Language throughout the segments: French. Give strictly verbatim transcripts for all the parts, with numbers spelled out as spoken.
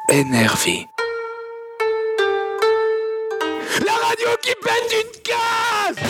Énervé. La radio qui pète une case!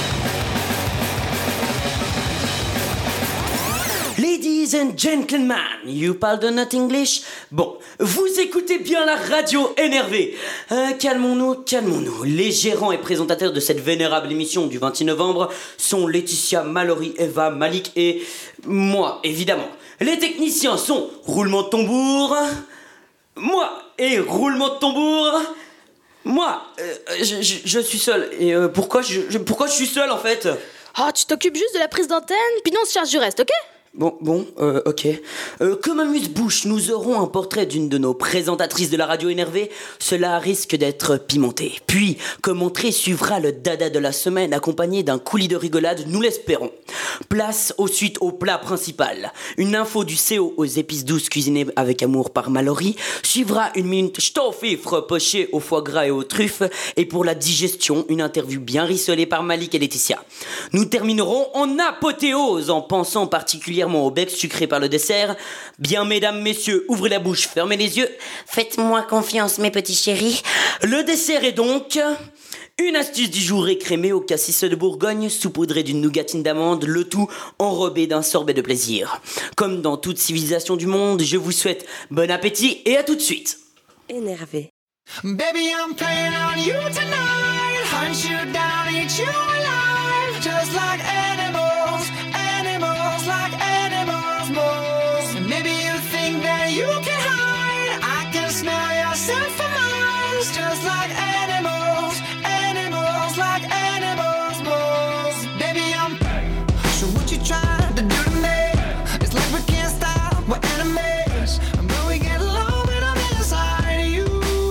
Ladies and gentlemen, you pardon not English? Bon, vous écoutez bien la radio énervée. Euh, calmons-nous, calmons-nous. Les gérants et présentateurs de cette vénérable émission du vingt-six novembre sont Laetitia, Mallory, Eva, Malik et moi, évidemment. Les techniciens sont roulement de tambour, moi et roulement de tambour. Moi, euh, je, je, je suis seul. Et euh, pourquoi, je, je, pourquoi je suis seul en fait? Oh, tu t'occupes juste de la prise d'antenne, puis nous on se charge du reste, ok? Bon, bon, euh, ok. Euh, comme amuse-bouche, nous aurons un portrait d'une de nos présentatrices de la radio énervée. Cela risque d'être pimenté. Puis, comme entrée, suivra le dada de la semaine, accompagné d'un coulis de rigolade, nous l'espérons. Place ensuite au plat principal. Une info du C O aux épices douces cuisinées avec amour par Mallory. Suivra une minute stoffifre pochée au foie gras et aux truffes. Et pour la digestion, une interview bien rissolée par Malik et Laetitia. Nous terminerons en apothéose en pensant particulièrement au bec sucré par le dessert. Bien, mesdames, messieurs, ouvrez la bouche, fermez les yeux. Faites-moi confiance, mes petits chéris. Le dessert est donc une astuce du jour écrémée au cassis de Bourgogne, saupoudrée d'une nougatine d'amande, le tout enrobé d'un sorbet de plaisir. Comme dans toute civilisation du monde, je vous souhaite bon appétit et à tout de suite. Énervé. Baby, I'm playing on you tonight. Hunt you down, eat you alive. Just like animals, animals, like animals, moles. And maybe you think that you can hide. I can smell yourself for miles. Just like animals, animals, like animals, moles. Baby, I'm. So what you trying to do to me? It's like we can't stop, we're enemies. But we get along when I'm inside of you.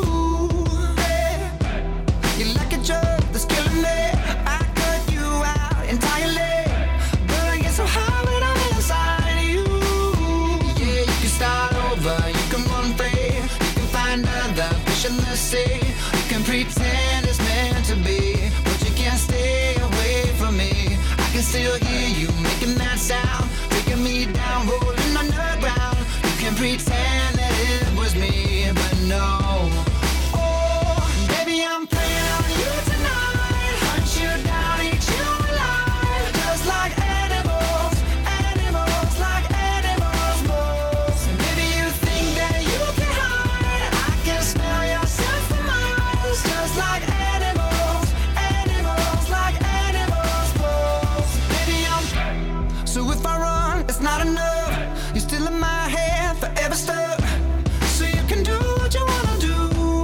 You're like a drug that's killing me. I cut you out entirely, but I get so high when I'm inside of you. Yeah, you can start over, you can run free, you can find other fish in the sea. You can pretend it's meant to be, but you can't stay away from me. I can still hear you making that sound, taking me down, rolling on the ground. You can pretend that it was me, but no. Oh, baby, I'm playing on you tonight. Hunt you down, eat you alive. Just like animals, animals, like animals, moles. And maybe you think that you can hide. I can smell yourself for miles. Just like animals, animals, like animals, moles. Baby, I'm. So if I run, it's not enough. You're still in my head, forever stuck. So you can do what you wanna do.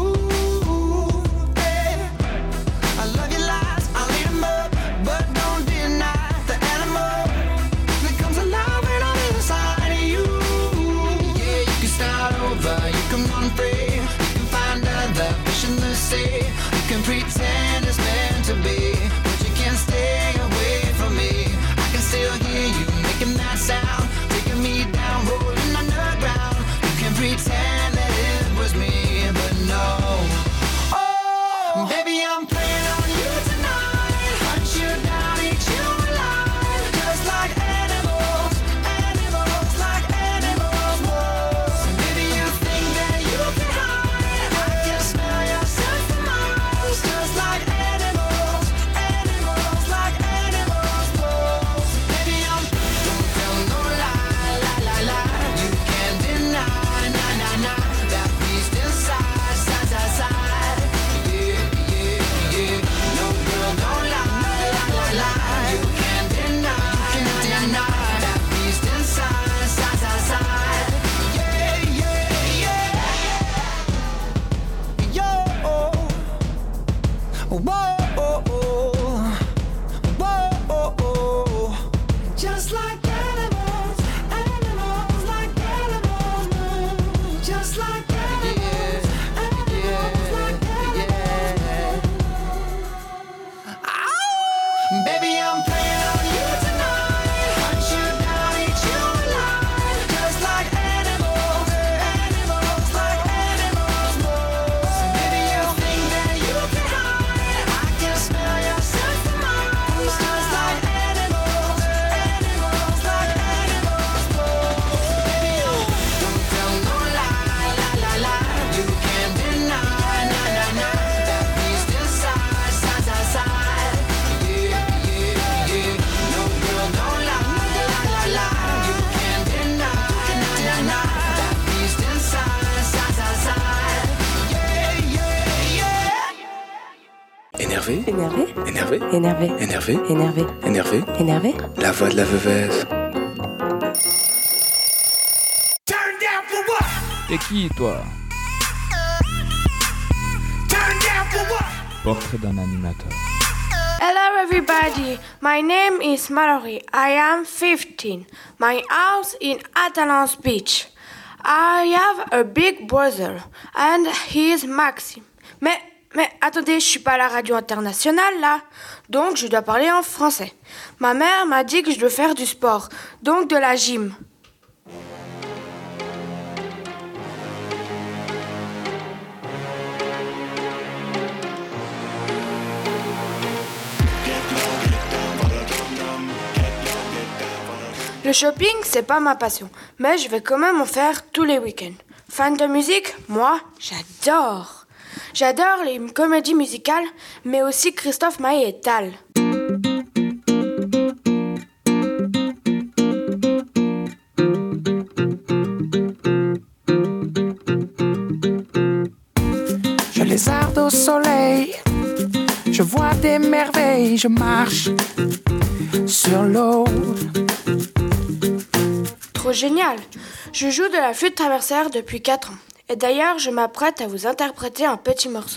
Yeah. I love your lies, I'll eat 'em up, but don't deny the animal that comes alive when I'm inside of you. Yeah, you can start over, you can run free, you can find other fish in the sea. You can pretend it's meant to be, but you can't stay away from me. I can still hear you making that sound, taking me down, rolling on the ground. You can pretend that it was me, but no. Oh, baby, I'm playing on you tonight. Hunt you down, eat you alive. Just like animals, animals, like animals, moles. And maybe you think that you can hide. I can smell yourself for miles. Just like animals, animals, like animals, moles. Baby, I'm. Don't tell no Énervé. Énervé. Énervé. Énervé. Énervé. Énervé. Énervé. Énervé. La voix de la veuvesse. T'es qui, toi? Portrait d'un animateur. Hello everybody, my name is Mallory. I am fifteen. My house in Atalance Beach. I have a big brother and he is Maxime. Mais, mais attendez, je suis pas à la radio internationale là, donc je dois parler en français. Ma mère m'a dit que je dois faire du sport, donc de la gym. Le shopping, c'est pas ma passion, mais je vais quand même en faire tous les week-ends. Fan de musique? Moi, j'adore. J'adore les comédies musicales, mais aussi Christophe Maé et Tal. Je lézarde au soleil, je vois des merveilles, je marche sur l'eau. Trop génial! Je joue de la flûte traversière depuis quatre ans. Et d'ailleurs, je m'apprête à vous interpréter un petit morceau.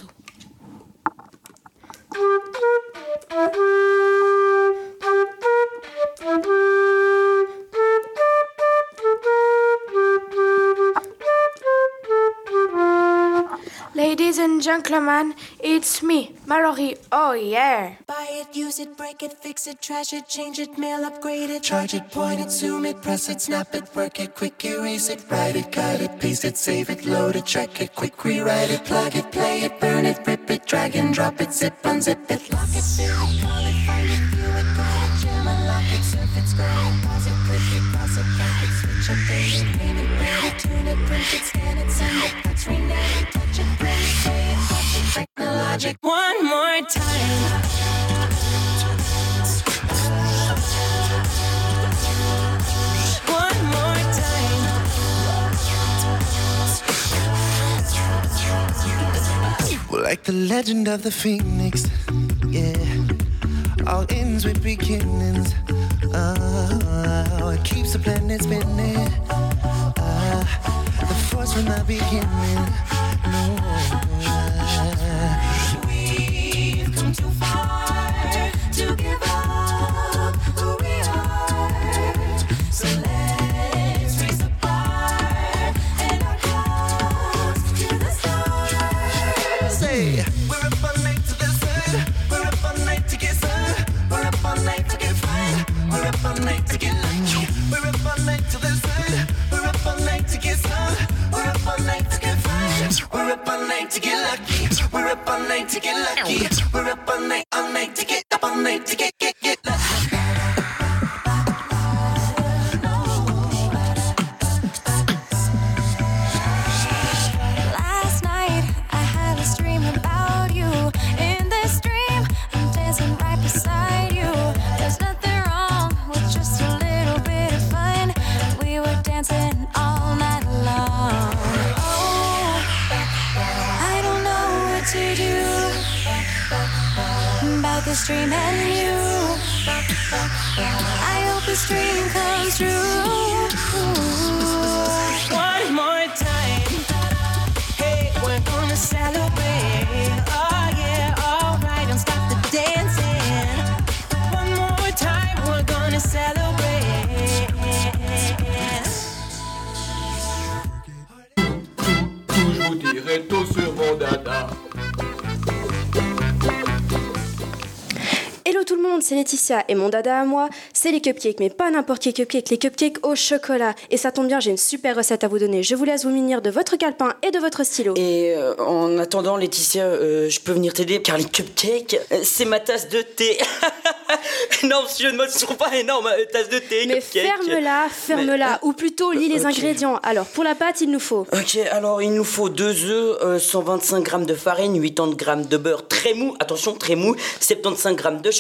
Ladies and gentlemen, it's me, Mallory, oh yeah! Buy it, use it, break it, fix it, trash it, change it, mail, upgrade it, charge it, point it, zoom it, press it, snap it, work it, quick erase it, write it, cut it, paste it, save it, load it, check it, quick rewrite it, plug it, play it, burn it, rip it, drag and drop it, zip, unzip it, lock it, fill it, call it, find it, view it, call it, gem, unlock it, surf it, scroll it, pause it, click it, cross it, back it, switch, update it, name it, read it, tune it, print it, scan it, send it, touch, rename it, touch it, print it, say it, watch it, technologic, one more time. Like the legend of the phoenix, yeah. All ends with beginnings. Oh, it keeps the planet spinning. Uh, the force from the beginning. No, We've come too far to give up who we are. So let's raise the bar and our close to the stars. say we're up all night to the sun. We're up all night to get sun. We're up all night to get fun. We're up all night to get lucky. We're up all night to the sun. We're up all night to get sun. We're up all night to get fun. We're up all night to get lucky. We're up all night to get lucky. We're up all night, all night to get up all night to get get get lucky. Last night I had a dream about you. In this dream I'm dancing right beside you. There's nothing wrong with just a little bit of fun. We were dancing all night long. Oh, I don't know what to do about this dream and you. I hope this dream comes true. One more time. Hey, we're gonna celebrate. Oh yeah, alright, don't stop the dancing. One more time, we're gonna celebrate. Tout, je vous dirai tout sur mon dada. Hello tout le monde, c'est Laetitia et mon dada à moi, c'est les cupcakes, mais pas n'importe quel cupcake, les cupcakes au chocolat. Et ça tombe bien, j'ai une super recette à vous donner. Je vous laisse vous munir de votre calepin et de votre stylo. Et euh, en attendant, Laetitia, euh, je peux venir t'aider car les cupcakes, euh, c'est ma tasse de thé. Non, je ne me trouve pas énorme, euh, tasse de thé, Mais cupcake. ferme-la, ferme-la, Mais- ou plutôt lis les Ok. ingrédients. Alors pour la pâte, il nous faut Ok, alors il nous faut deux œufs, euh, cent vingt-cinq grammes de farine, quatre-vingt-dix grammes de beurre très mou, attention très mou, soixante-quinze grammes de chocolat noir,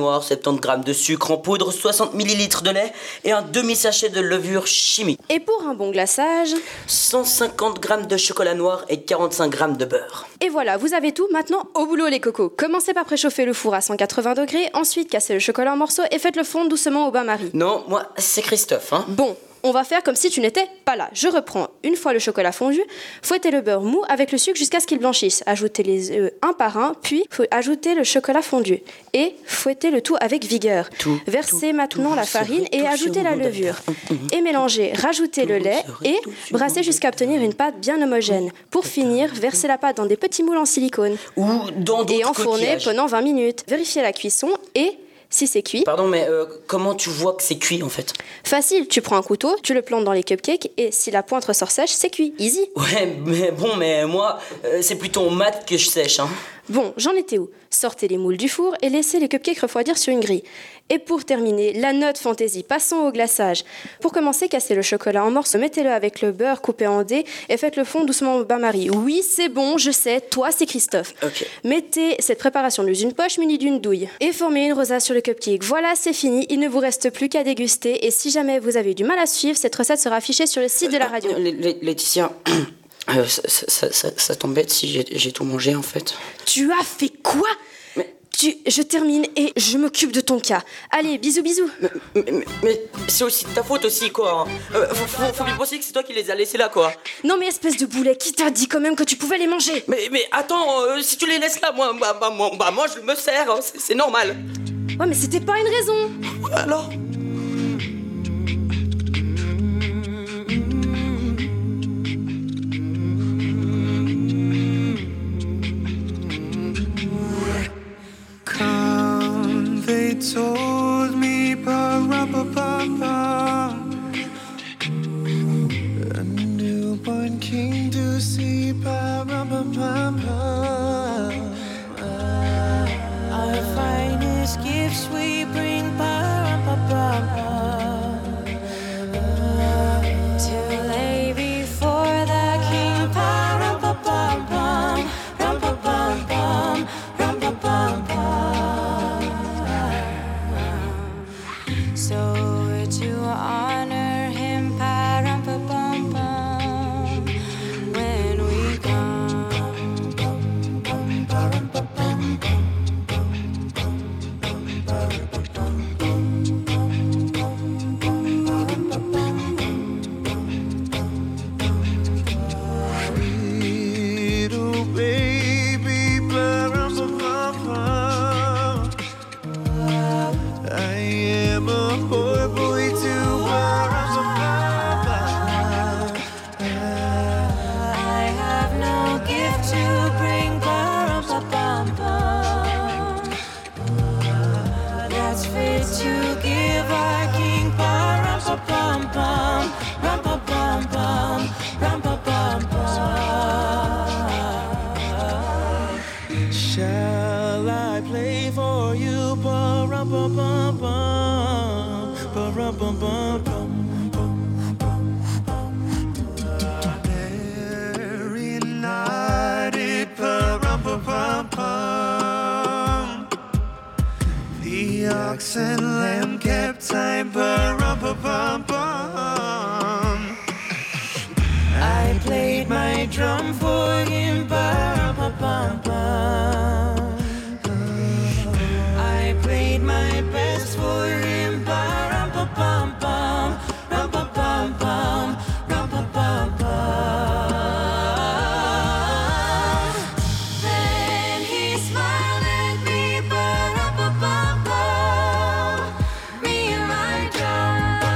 noir, soixante-dix grammes de sucre en poudre, soixante millilitres de lait et un demi-sachet de levure chimique. Et pour un bon glaçage, cent cinquante grammes de chocolat noir et quarante-cinq grammes de beurre. Et voilà, vous avez tout. Maintenant, au boulot les cocos. Commencez par préchauffer le four à cent quatre-vingts degrés, ensuite cassez le chocolat en morceaux et faites-le fondre doucement au bain-marie. Non, moi, c'est Christophe, hein. Bon, on va faire comme si tu n'étais pas là. Je reprends une fois le chocolat fondu, fouettez le beurre mou avec le sucre jusqu'à ce qu'il blanchisse. Ajoutez les œufs un par un, puis ajoutez le chocolat fondu. Et fouettez le tout avec vigueur. Tout, Versez tout, maintenant tout la sur- farine et tout ajoutez sur la mon levure. dada. Et mélangez, rajoutez le Tout lait sur- et tout sur brassez mon jusqu'à obtenir une pâte bien homogène. Pour finir, versez la pâte dans des petits moules en silicone. Ou dans d'autres Et enfournez coquillages. pendant vingt minutes. Vérifiez la cuisson et... si c'est cuit, Pardon, mais euh, comment tu vois que c'est cuit en fait? facile, tu prends un couteau, tu le plantes dans les cupcakes et si la pointe ressort sèche, c'est cuit, easy. Ouais, mais bon, mais moi, euh, c'est plutôt en maths que je sèche, hein. Bon, j'en étais où? Sortez les moules du four et laissez les cupcakes refroidir sur une grille. Et pour terminer, la note fantaisie, passons au glaçage. Pour commencer, cassez le chocolat en morceaux, mettez-le avec le beurre coupé en dés et faites-le fondre doucement au bain-marie. Oui, c'est bon, je sais, toi c'est Christophe. Ok. Mettez cette préparation dans une poche munie d'une douille et formez une rosace sur le cupcake. Voilà, c'est fini, il ne vous reste plus qu'à déguster et si jamais vous avez du mal à suivre, cette recette sera affichée sur le site de la radio. Euh, Lé- Lé- Laetitia, euh, ça, ça, ça, ça- ça t'embête si j'ai j'ai tout mangé en fait? Tu as fait quoi? Mais- Tu, je termine et je m'occupe de ton cas. Allez, bisous bisous. Mais, mais- mais c'est aussi de ta faute aussi, quoi. Euh, faut, faut, faut bien penser que c'est toi qui les as laissés là, quoi. Non mais espèce de boulet, qui t'a dit quand même que tu pouvais les manger? Mais, mais attends, euh, si tu les laisses là, moi, bah, bah, moi, bah, moi je me sers, hein, c'est c'est normal. Ouais mais c'était pas une raison. Alors? Come, they told me, ba-ra-ba-ba-ba, a newborn king to see, ba-ra-ba-ba-ba. Our finest gifts we bring, ba-ra-ba-ba-ba, to lay before the king, ba-ra-ba-ba-bum, rum-ba-bum-bum, rum-ba-bum-bum. So to honor him, ba-rum-ba-bum-bum, when we come. Little baby, ba-ra-ba-ba-ba, I am a poor boy too, ba-ra-ba-ba-ba. I have no gift to bring, ba-rum-ba-bum-bum, that's fit to give our king, ba-rum-ba-bum-bum, rum-ba-bum-bum, rum-ba-bum-bum. Shall I play for you? Ba-rum-ba-bum-bum, ba-rum-bum-bum-bum. Very united, ba-rum-ba-bum-bum. The ox and lamb kept time, ba-rum-ba-bum-bum. I played my drum for him, ba-rum-ba-bum-bum. I played my best for him, ba-rum-ba-bum-bum, rum-ba-bum-bum, rum-ba-bum-bum. Then he smiled at me, ba-rum-ba-bum-bum, me and my drum.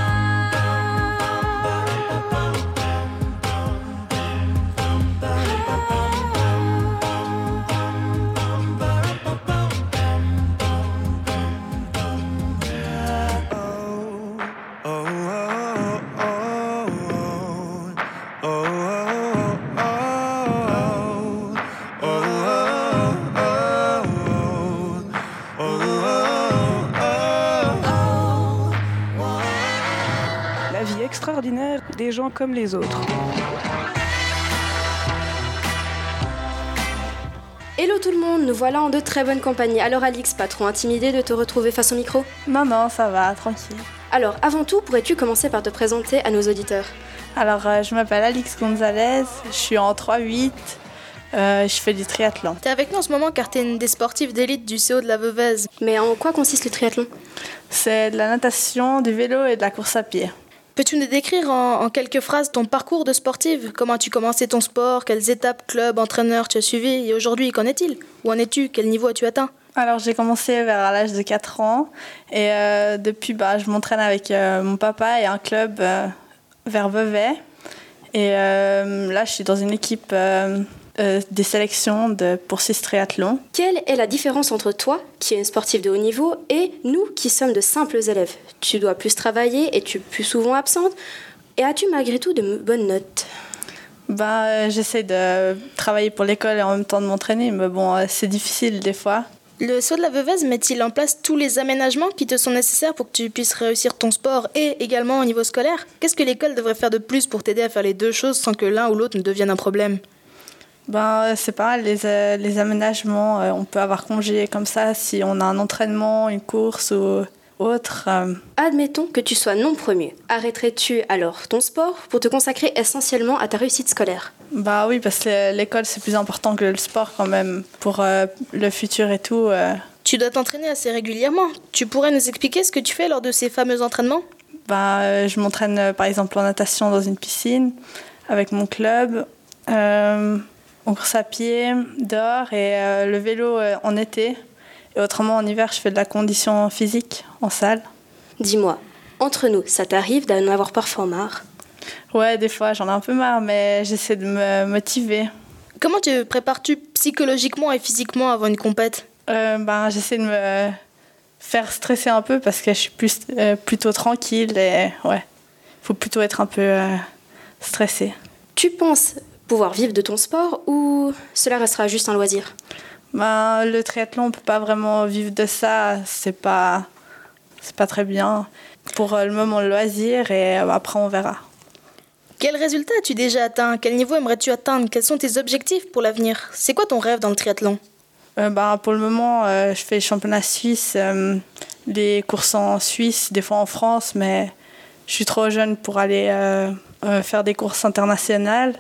La vie extraordinaire des gens comme les autres. Hello tout le monde, nous voilà en de très bonne compagnie. Alors Alix, pas trop intimidée de te retrouver face au micro ? Non, non, ça va, tranquille. Alors, avant tout, pourrais-tu commencer par te présenter à nos auditeurs ? Alors, euh, je m'appelle Alix Gonzalez, je suis en trois huit, euh, je fais du triathlon. T'es avec nous en ce moment car t'es une des sportives d'élite du C O de la Veuvez. Mais en quoi consiste le triathlon ? C'est de la natation, du vélo et de la course à pied. Peux-tu nous décrire en, en quelques phrases ton parcours de sportive ? Comment as-tu commencé ton sport ? Quelles étapes, clubs, entraîneurs tu as suivis ? Et aujourd'hui, qu'en est-il ? Où en es-tu ? Quel niveau as-tu atteint ? Alors, j'ai commencé vers l'âge de quatre ans et euh, depuis, bah, je m'entraîne avec euh, mon papa et un club euh, vers Vevey. Et euh, là, je suis dans une équipe euh, euh, des sélections de, pour six triathlons. Quelle est la différence entre toi, qui es une sportive de haut niveau, et nous, qui sommes de simples élèves ? Tu dois plus travailler, es-tu plus souvent absente ? Et as-tu malgré tout de bonnes notes ? Bah, euh, j'essaie de travailler pour l'école et en même temps de m'entraîner, mais bon, euh, c'est difficile des fois. Le C O de la Veuvez met-il en place tous les aménagements qui te sont nécessaires pour que tu puisses réussir ton sport et également au niveau scolaire ? Qu'est-ce que l'école devrait faire de plus pour t'aider à faire les deux choses sans que l'un ou l'autre ne devienne un problème ? Ben, c'est pas mal, les, euh, les aménagements, euh, on peut avoir congé comme ça si on a un entraînement, une course ou autre. Euh. Admettons que tu sois non premier. Arrêterais-tu alors ton sport pour te consacrer essentiellement à ta réussite scolaire ? Bah oui, parce que l'école c'est plus important que le sport quand même, pour euh, le futur et tout. Euh. Tu dois t'entraîner assez régulièrement. Tu pourrais nous expliquer ce que tu fais lors de ces fameux entraînements ? Bah, euh, je m'entraîne euh, par exemple en natation dans une piscine avec mon club, euh, en course à pied, dehors et euh, le vélo euh, en été. Et autrement en hiver, je fais de la condition physique en salle. Dis-moi, entre nous, ça t'arrive d'en avoir parfois marre ? Ouais, des fois, j'en ai un peu marre, mais j'essaie de me motiver. Comment te prépares-tu psychologiquement et physiquement avant une compète ? euh, ben, J'essaie de me faire stresser un peu parce que je suis plus, euh, plutôt tranquille et ouais, il faut plutôt être un peu euh, stressée. Tu penses pouvoir vivre de ton sport ou cela restera juste un loisir ? Ben, le triathlon, on ne peut pas vraiment vivre de ça, c'est pas, c'est pas très bien. Pour euh, le moment, le loisir et euh, après on verra. Quel résultat as-tu déjà atteint ? Quel niveau aimerais-tu atteindre ? Quels sont tes objectifs pour l'avenir ? C'est quoi ton rêve dans le triathlon ? euh, ben, Pour le moment, euh, je fais les championnats suisses, euh, les courses en Suisse, des fois en France, mais je suis trop jeune pour aller euh, euh, faire des courses internationales.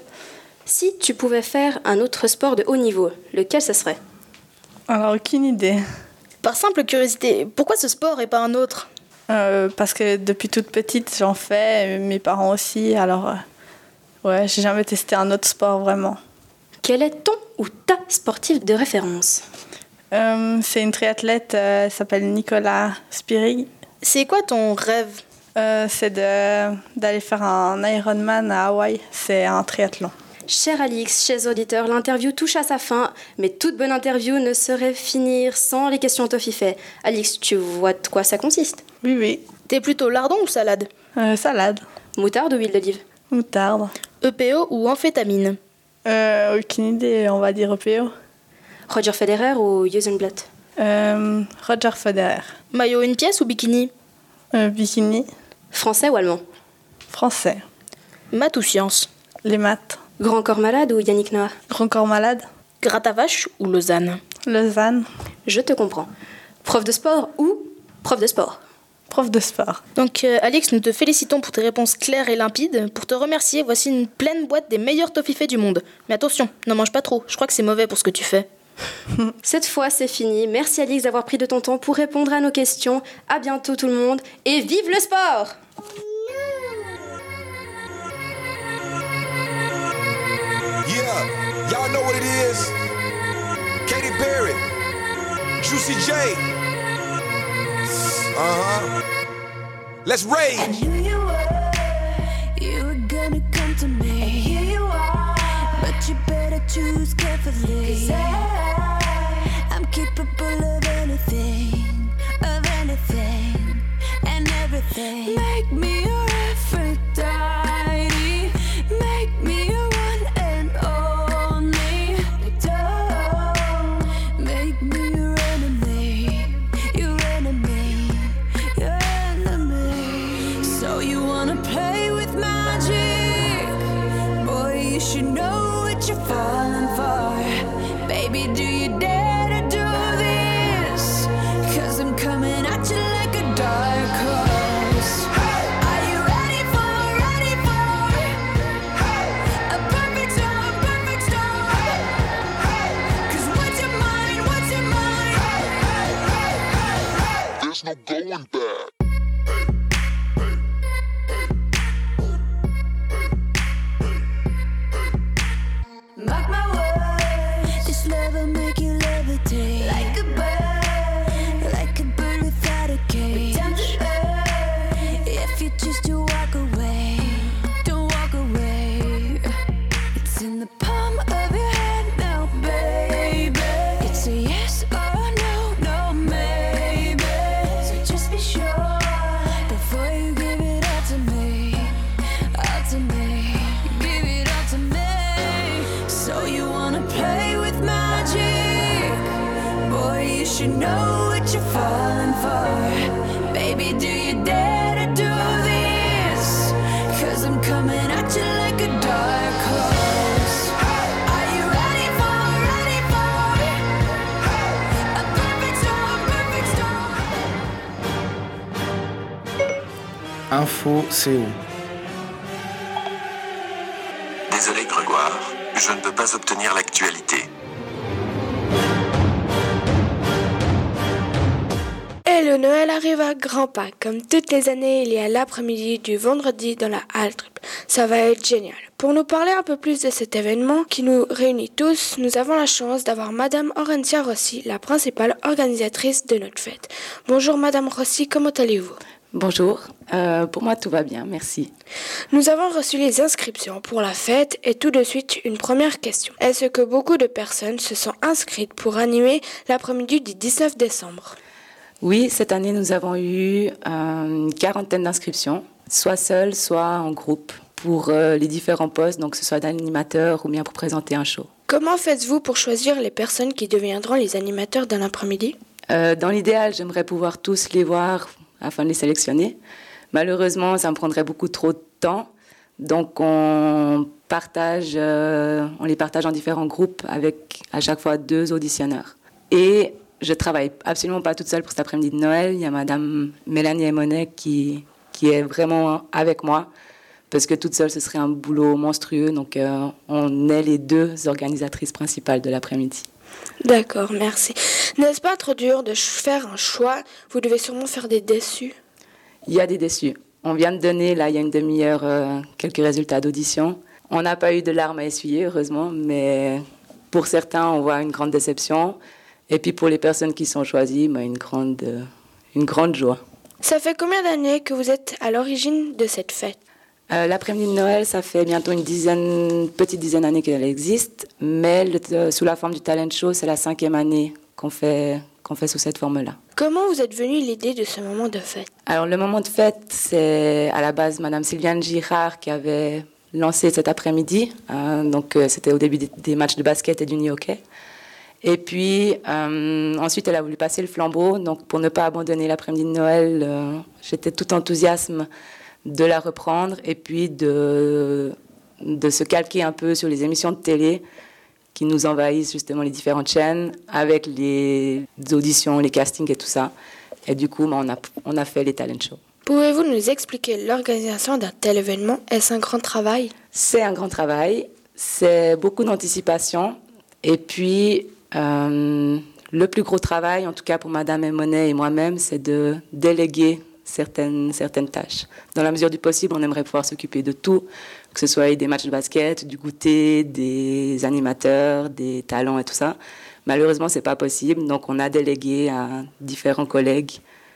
Si tu pouvais faire un autre sport de haut niveau, lequel ce serait ? Alors, aucune idée. Par simple curiosité, pourquoi ce sport et pas un autre ? euh, Parce que depuis toute petite, j'en fais, mes parents aussi, alors euh, ouais, j'ai jamais testé un autre sport vraiment. Quel est ton ou ta sportive de référence ? euh, C'est une triathlète, euh, elle s'appelle Nicola Spirig. C'est quoi ton rêve ? euh, C'est de, d'aller faire un Ironman à Hawaï, c'est un triathlon. Cher Alix, chers auditeurs, l'interview touche à sa fin, mais toute bonne interview ne saurait finir sans les questions Toffifet. Alix, tu vois de quoi ça consiste ? Oui, oui. T'es plutôt lardon ou salade ? Euh, salade. Moutarde ou huile d'olive ? Moutarde. E P O ou amphétamine ? euh, Aucune idée, on va dire E P O. Roger Federer ou Usain Bolt ? euh, Roger Federer. Maillot une pièce ou bikini ? euh, Bikini. Français ou allemand ? Français. Maths ou sciences ? Les maths. Grand corps malade ou Yannick Noah ? Grand corps malade. Gratte à vache ou Lausanne ? Lausanne. Je te comprends. Prof de sport ou prof de sport ? Prof de sport. Donc euh, Alix, nous te félicitons pour tes réponses claires et limpides. Pour te remercier, voici une pleine boîte des meilleurs toffifés du monde. Mais attention, n'en mange pas trop, je crois que c'est mauvais pour ce que tu fais. Cette fois, c'est fini. Merci Alix d'avoir pris de ton temps pour répondre à nos questions. À bientôt tout le monde et vive le sport! Yeah, y'all know what it is. Katy Perry, Juicy J. Uh-huh. Let's rage. I knew you were, you were gonna come to me. And here you are, but you better choose carefully. 'Cause I, I'm capable of anything, of anything, and everything. Make me your Aphrodite, make me your one and only. Don't make me your enemy, your enemy, your enemy. So you wanna play with magic? Boy, you should know what you're falling for. Baby, do you choose to walk away, don't walk away. It's in the palm of your hand now, baby. It's a yes or no, no maybe. So just be sure before you give it all to me, all to me. Give it all to me. So you wanna play with magic? Boy, you should know what you're falling for. Baby, do you dare to do this? Cause I'm coming at you like a dark horse. Are you ready for, ready for a perfect storm, perfect storm? Info C O. Désolé Grégoire, je ne peux pas obtenir l'actualité. Et le Noël arrive à grands pas. Comme toutes les années, il y a l'après-midi du vendredi dans la Halle Trip. Ça va être génial. Pour nous parler un peu plus de cet événement qui nous réunit tous, nous avons la chance d'avoir Madame Orencia Rossi, la principale organisatrice de notre fête. Bonjour Madame Rossi, comment allez-vous ? Bonjour, euh, pour moi tout va bien, merci. Nous avons reçu les inscriptions pour la fête et tout de suite une première question. Est-ce que beaucoup de personnes se sont inscrites pour animer l'après-midi du dix-neuf décembre ? Oui, cette année nous avons eu euh, une quarantaine d'inscriptions, soit seules, soit en groupe, pour euh, les différents postes, donc que ce soit d'animateur ou bien pour présenter un show. Comment faites-vous pour choisir les personnes qui deviendront les animateurs dans l'après-midi ? euh, Dans l'idéal, j'aimerais pouvoir tous les voir afin de les sélectionner. Malheureusement, ça me prendrait beaucoup trop de temps. Donc, on, partage, euh, on les partage en différents groupes avec à chaque fois deux auditionneurs. Et je ne travaille absolument pas toute seule pour cet après-midi de Noël. Il y a Madame Mélanie Emonet qui, qui est vraiment avec moi parce que toute seule, ce serait un boulot monstrueux. Donc, euh, on est les deux organisatrices principales de l'après-midi. D'accord, merci. N'est-ce pas trop dur de faire un choix ? Vous devez sûrement faire des déçus. Il y a des déçus. On vient de donner, là, il y a une demi-heure, euh, quelques résultats d'audition. On n'a pas eu de larmes à essuyer, heureusement, mais pour certains, on voit une grande déception. Et puis pour les personnes qui sont choisies, bah, une grande, euh, une grande joie. Ça fait combien d'années que vous êtes à l'origine de cette fête ? Euh, l'après-midi de Noël, ça fait bientôt une dizaine, petite dizaine d'années qu'elle existe, mais le, euh, sous la forme du talent show, c'est la cinquième année qu'on fait, qu'on fait sous cette forme-là. Comment vous êtes venue l'idée de ce moment de fête ? Alors le moment de fête, c'est à la base Madame Sylviane Girard qui avait lancé cet après-midi. Euh, donc euh, c'était au début des, des matchs de basket et du hockey. Et puis euh, ensuite, elle a voulu passer le flambeau. Donc pour ne pas abandonner l'après-midi de Noël, euh, j'étais tout enthousiasme de la reprendre et puis de, de se calquer un peu sur les émissions de télé qui nous envahissent justement les différentes chaînes avec les auditions, les castings et tout ça. Et du coup, on a, on a fait les talent shows. Pouvez-vous nous expliquer l'organisation d'un tel événement ? Est-ce un grand travail ? C'est un grand travail, c'est beaucoup d'anticipation. Et puis, euh, le plus gros travail, en tout cas pour Madame Emonet et moi-même, c'est de déléguer certaines, certaines tâches. Dans la mesure du possible, on aimerait pouvoir s'occuper de tout, que ce soit des matchs de basket, du goûter, des animateurs, des talents et tout ça. Malheureusement, ce n'est pas possible, donc on a délégué à différents collègues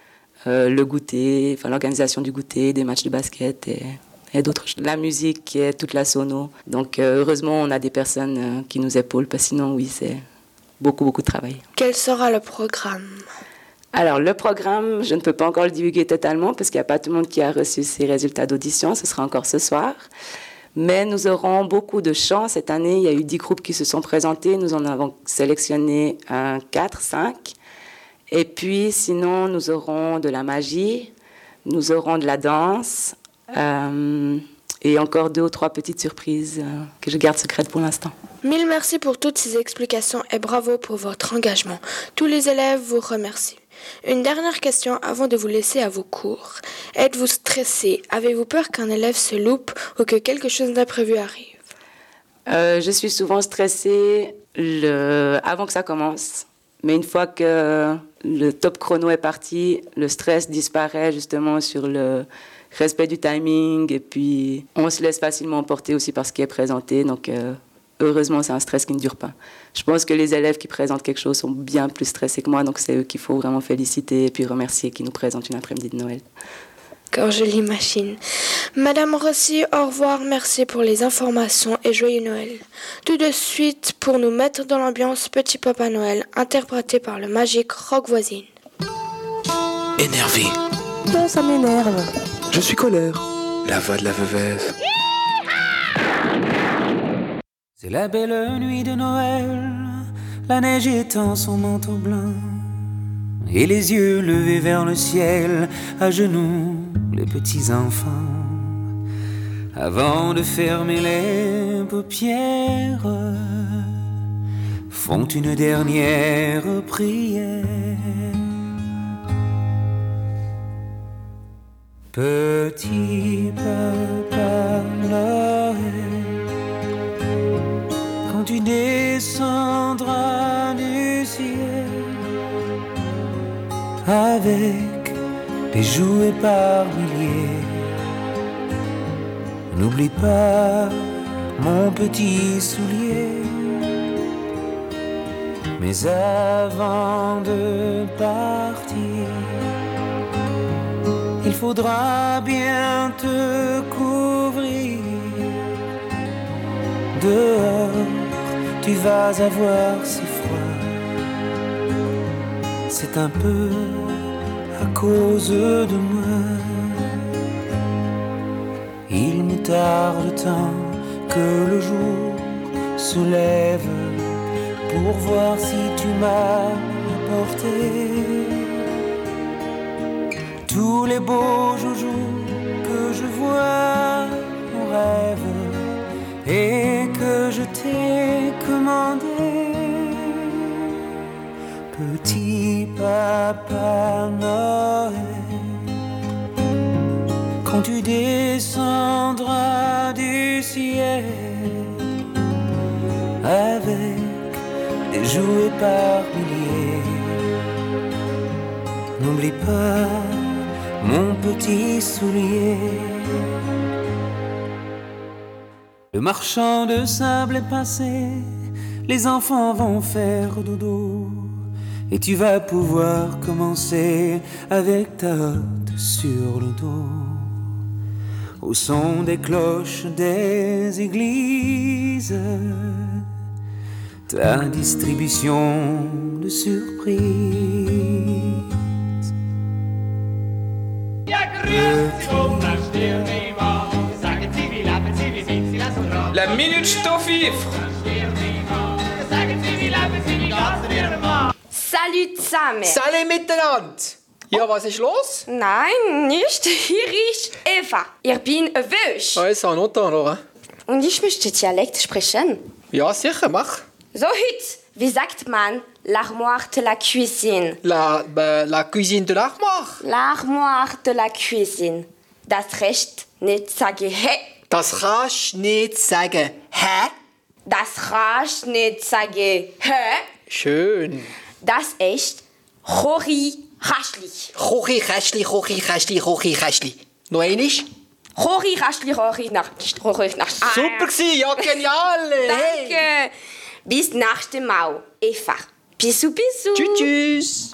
euh, le goûter, enfin l'organisation du goûter, des matchs de basket et, et d'autres choses. La musique et toute la sono. Donc euh, heureusement, on a des personnes euh, qui nous épaulent, parce que sinon, oui, c'est beaucoup, beaucoup de travail. Quel sera le programme ? Alors, le programme, je ne peux pas encore le divulguer totalement parce qu'il n'y a pas tout le monde qui a reçu ses résultats d'audition. Ce sera encore ce soir. Mais nous aurons beaucoup de chants. Cette année, il y a eu dix groupes qui se sont présentés. Nous en avons sélectionné un, quatre, cinq. Et puis, sinon, nous aurons de la magie, nous aurons de la danse euh, et encore deux ou trois petites surprises euh, que je garde secrètes pour l'instant. Mille merci pour toutes ces explications et bravo pour votre engagement. Tous les élèves vous remercient. Une dernière question avant de vous laisser à vos cours. Êtes-vous stressé ? Avez-vous peur qu'un élève se loupe ou que quelque chose d'imprévu arrive ? euh, Je suis souvent stressée le... avant que ça commence. Mais une fois que le top chrono est parti, le stress disparaît justement sur le respect du timing. Et puis, on se laisse facilement emporter aussi par ce qui est présenté. Donc, euh, heureusement, c'est un stress qui ne dure pas. Je pense que les élèves qui présentent quelque chose sont bien plus stressés que moi, donc c'est eux qu'il faut vraiment féliciter et puis remercier qui nous présentent une après-midi de Noël. quand je l'imagine. Madame Rossi, au revoir, merci pour les informations et joyeux Noël. Tout de suite, pour nous mettre dans l'ambiance, Petit Papa Noël, interprété par le magique Rock Voisine. Énervé. Non, ça m'énerve. Je suis colère. La voix de la veuvesse. C'est la belle nuit de Noël, la neige étend son manteau blanc, et les yeux levés vers le ciel, à genoux, les petits enfants. Avant de fermer les paupières, font une dernière prière. Petit Papa Noël, quand tu descendras du ciel, avec des jouets par milliers, n'oublie pas mon petit soulier. Mais avant de partir, il faudra bien te couvrir. Dehors, tu vas avoir si froid. C'est un peu à cause de moi. Il me tarde tant que le jour se lève pour voir si tu m'as apporté tous les beaux joujoux que je vois en rêve et que je t'ai commandé. Petit Papa Noël, quand tu descendras du ciel, avec des jouets par milliers, n'oublie pas mon petit soulier. Le marchand de sable est passé, les enfants vont faire dodo, et tu vas pouvoir commencer avec ta hotte sur le dos. Au son des cloches des églises, ta distribution de surprises. La minute Stoffifre. Salut zusammen. Salut miteinander. Ja, was ist los? Nein, nicht. Hier ist Eva. Ich bin Wösch. Also, Nota, Laura. Und ich möchte Dialekt sprechen. Ja, sicher, mach. So, heute, wie sagt man l'armoire de la cuisine? La, bah, la cuisine de l'armoire. L'armoire de la cuisine. Das Recht nicht sagen hä. Das kannst nicht sagen hä. Das kannst nicht sagen hä. Schön. Das ist Chori Kästli. Chori Kästli, Chori Kästli, Chori Kästli. Noch einmal? Chori Kästli, Chori Kästli, Chori Kästli. Super gsi, ja genial. Danke. Hey. Bis nächstes Mal, Eva. Bisous, bisous. Tschüss, tschüss.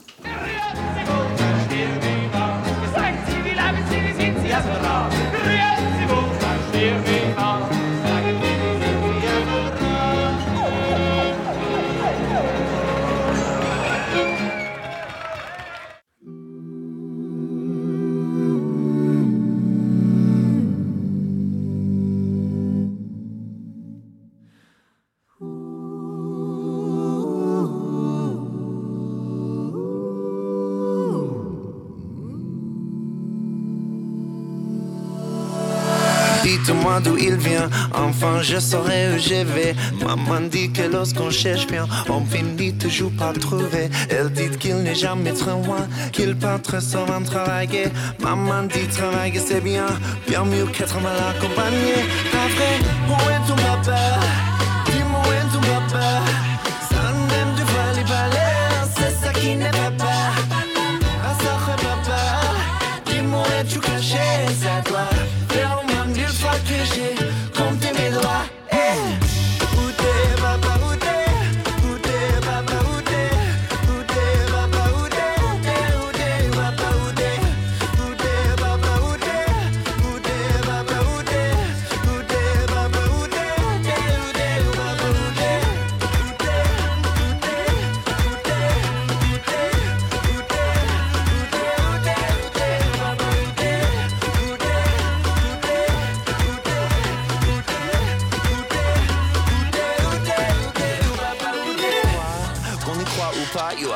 Dites-moi d'où il vient, enfin je saurai où je vais. Maman dit que lorsqu'on cherche bien, on finit toujours par trouver. Elle dit qu'il n'est jamais très loin, qu'il part très souvent travailler. Maman dit travailler c'est bien, bien mieux qu'être mal accompagné. Pas vrai, où est ton papa? Dis-moi où est ton papa? Ça n'aime du les balais, c'est ça qui n'est pas pas. Ah ça fait papa, dis-moi où es-tu caché? Ça doit faire au moins mille fois que j'ai compté mes doigts. Hey. Où t'es papa, où t'es? Où t'es papa, où t'es? Où t'es papa, où t'es? Où t'es, où t'es papa, où t'es? Où t'es papa, où t'es?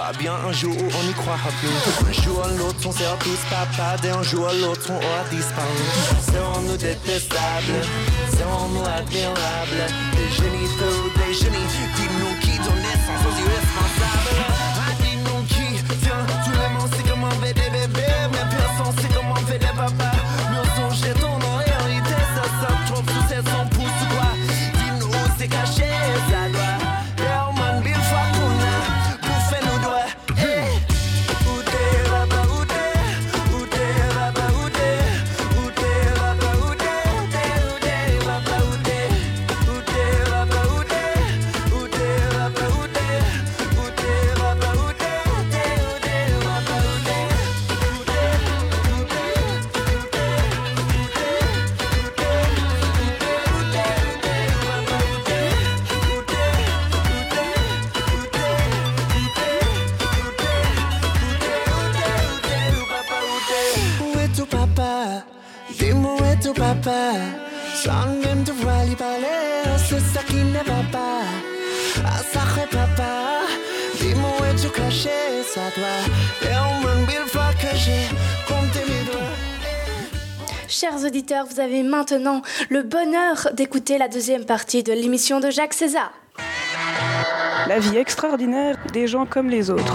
verra bien un jour où on n'y croira plus. Un jour ou l'autre on sera tous papa, et un jour ou l'autre on aura disparu. Serons-nous détestables, serons-nous admirables, des génies ou des génies, dis-nous qui donne naissance aux irresponsables. Ah, dis-nous qui vient, tout le monde sait comment on fait des bébés, mais personne sait comment on fait des papas. Mais on songe ton en réalité, ça sort trop sous sept cents pouces ou quoi. Dis-nous où c'est caché, ça doit. Papa, sans même devoir lui parler, c'est ça qui ne va pas. Ah, sacré papa, dis-moi où es-tu caché, ça doit. Et au moins mille fois que j'ai compté mes doigts. Chers auditeurs, vous avez maintenant le bonheur d'écouter la deuxième partie de l'émission de Jacques César. La vie extraordinaire des gens comme les autres.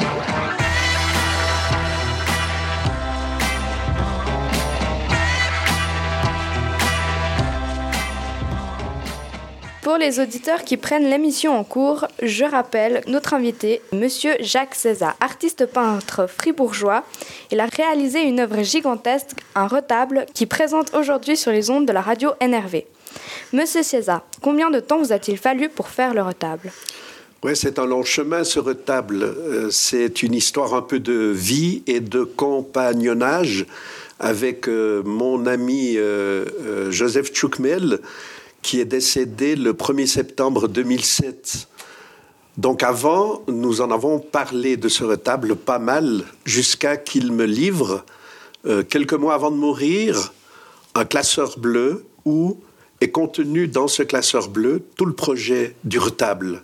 Pour les auditeurs qui prennent l'émission en cours, je rappelle notre invité, Monsieur Jacques César, artiste peintre fribourgeois. Il a réalisé une œuvre gigantesque, un retable, qui présente aujourd'hui sur les ondes de la radio N R V. Monsieur César, combien de temps vous a-t-il fallu pour faire le retable ? Oui, c'est un long chemin, ce retable. Euh, c'est une histoire un peu de vie et de compagnonnage avec euh, mon ami euh, euh, Joseph Tchoukmel, qui est décédé le premier septembre deux mille sept. Donc avant, nous en avons parlé de ce retable pas mal, jusqu'à qu'il me livre, euh, quelques mois avant de mourir, un classeur bleu où est contenu dans ce classeur bleu tout le projet du retable.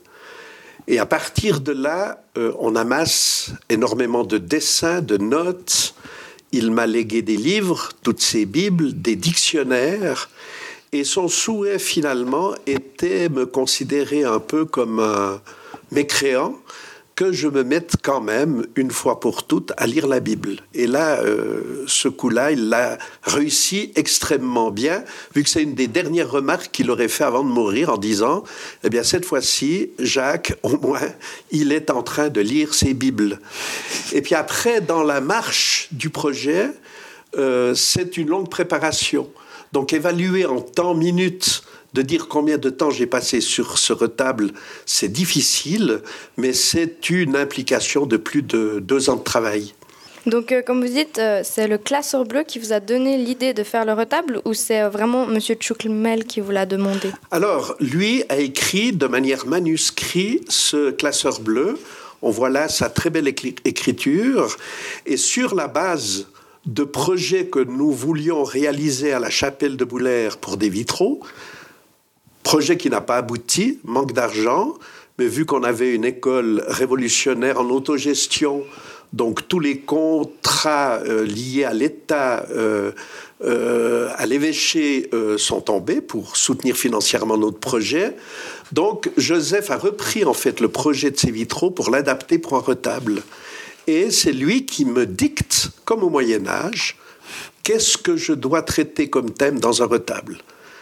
Et à partir de là, euh, on amasse énormément de dessins, de notes. Il m'a légué des livres, toutes ses bibles, des dictionnaires. Et son souhait, finalement, était me considérer un peu comme un mécréant, que je me mette quand même, une fois pour toutes, à lire la Bible. Et là, euh, ce coup-là, il l'a réussi extrêmement bien, vu que c'est une des dernières remarques qu'il aurait fait avant de mourir, en disant, eh bien, cette fois-ci, Jacques, au moins, il est en train de lire ses Bibles. Et puis après, dans la marche du projet, euh, c'est une longue préparation. Donc, évaluer en temps, minutes, de dire combien de temps j'ai passé sur ce retable, c'est difficile, mais c'est une implication de plus de deux ans de travail. Donc, euh, comme vous dites, euh, c'est le classeur bleu qui vous a donné l'idée de faire le retable, ou c'est euh, vraiment M. Tchoukmel qui vous l'a demandé ? Alors, lui a écrit de manière manuscrite ce classeur bleu. On voit là sa très belle écri- écriture. Et sur la base de projets que nous voulions réaliser à la chapelle de Boulère pour des vitraux, projet qui n'a pas abouti, manque d'argent, mais vu qu'on avait une école révolutionnaire en autogestion, donc tous les contrats euh, liés à l'État, euh, euh, à l'évêché euh, sont tombés pour soutenir financièrement notre projet. Donc Joseph a repris en fait le projet de ces vitraux pour l'adapter pour un retable. Et c'est lui qui me dicte, comme au Moyen-Âge, qu'est-ce que je dois traiter comme thème dans un retable.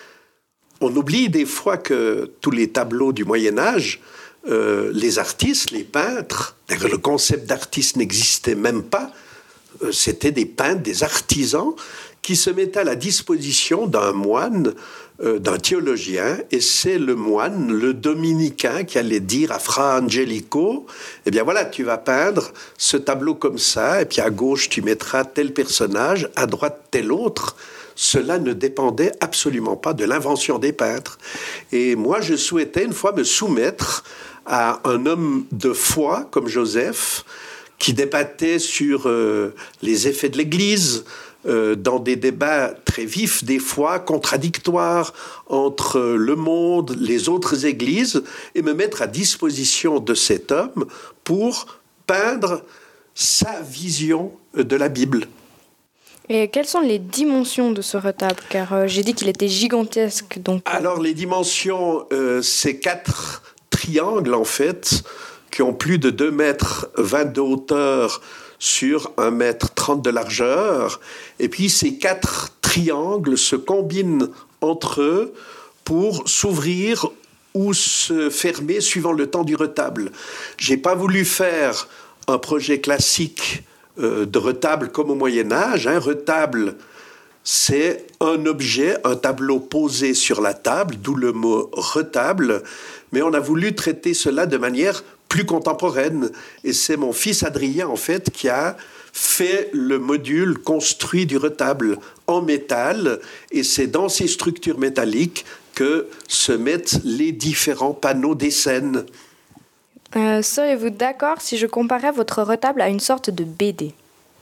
On oublie des fois que tous les tableaux du Moyen-Âge, euh, les artistes, les peintres, le concept d'artiste n'existait même pas, euh, c'était des peintres, des artisans qui se mettaient à la disposition d'un moine, euh, d'un théologien, et c'est le moine, le dominicain, qui allait dire à Fra Angelico, eh bien voilà, tu vas peindre ce tableau comme ça, et puis à gauche tu mettras tel personnage, à droite tel autre. Cela ne dépendait absolument pas de l'invention des peintres. Et moi, je souhaitais une fois me soumettre à un homme de foi comme Joseph, qui débattait sur euh, les effets de l'Église, euh, dans des débats très vifs, des fois contradictoires, entre le monde, les autres églises, et me mettre à disposition de cet homme pour peindre sa vision de la Bible. Et quelles sont les dimensions de ce retable? Car euh, j'ai dit qu'il était gigantesque. Donc... Alors, les dimensions, euh, c'est quatre triangles, en fait, qui ont plus de deux mètres vingt de hauteur sur un mètre trente de largeur. Et puis, ces quatre triangles se combinent entre eux pour s'ouvrir ou se fermer suivant le temps du retable. J'ai pas voulu faire un projet classique euh, de retable comme au Moyen-Âge. Un retable, c'est un objet, un tableau posé sur la table, d'où le mot retable, mais on a voulu traiter cela de manière plus contemporaine. Et c'est mon fils Adrien, en fait, qui a fait le module construit du retable en métal, et c'est dans ces structures métalliques que se mettent les différents panneaux des scènes. Euh, seriez-vous d'accord si je comparais votre retable à une sorte de B D?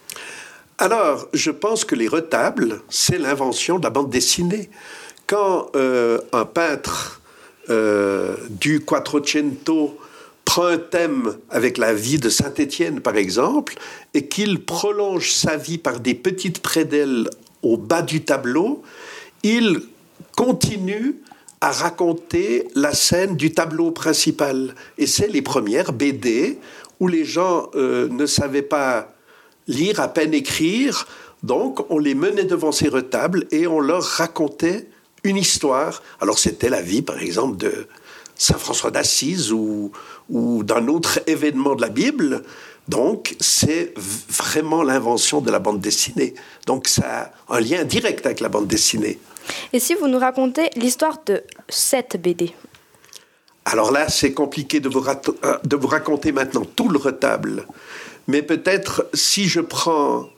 Alors, je pense que les retables, c'est l'invention de la bande dessinée. Quand euh, un peintre euh, du Quattrocento prend un thème avec la vie de Saint-Étienne, par exemple, et qu'il prolonge sa vie par des petites prédelles au bas du tableau, il continue à raconter la scène du tableau principal. Et c'est les premières B D où les gens euh, ne savaient pas lire, à peine écrire, donc on les menait devant ces retables et on leur racontait une histoire. Alors c'était la vie, par exemple, de Saint François d'Assise ou, ou d'un autre événement de la Bible. Donc c'est vraiment l'invention de la bande dessinée. Donc ça a un lien direct avec la bande dessinée. Et si vous nous racontez l'histoire de cette B D? Alors là, c'est compliqué de vous, rato- de vous raconter maintenant tout le retable. Mais peut-être, si je prends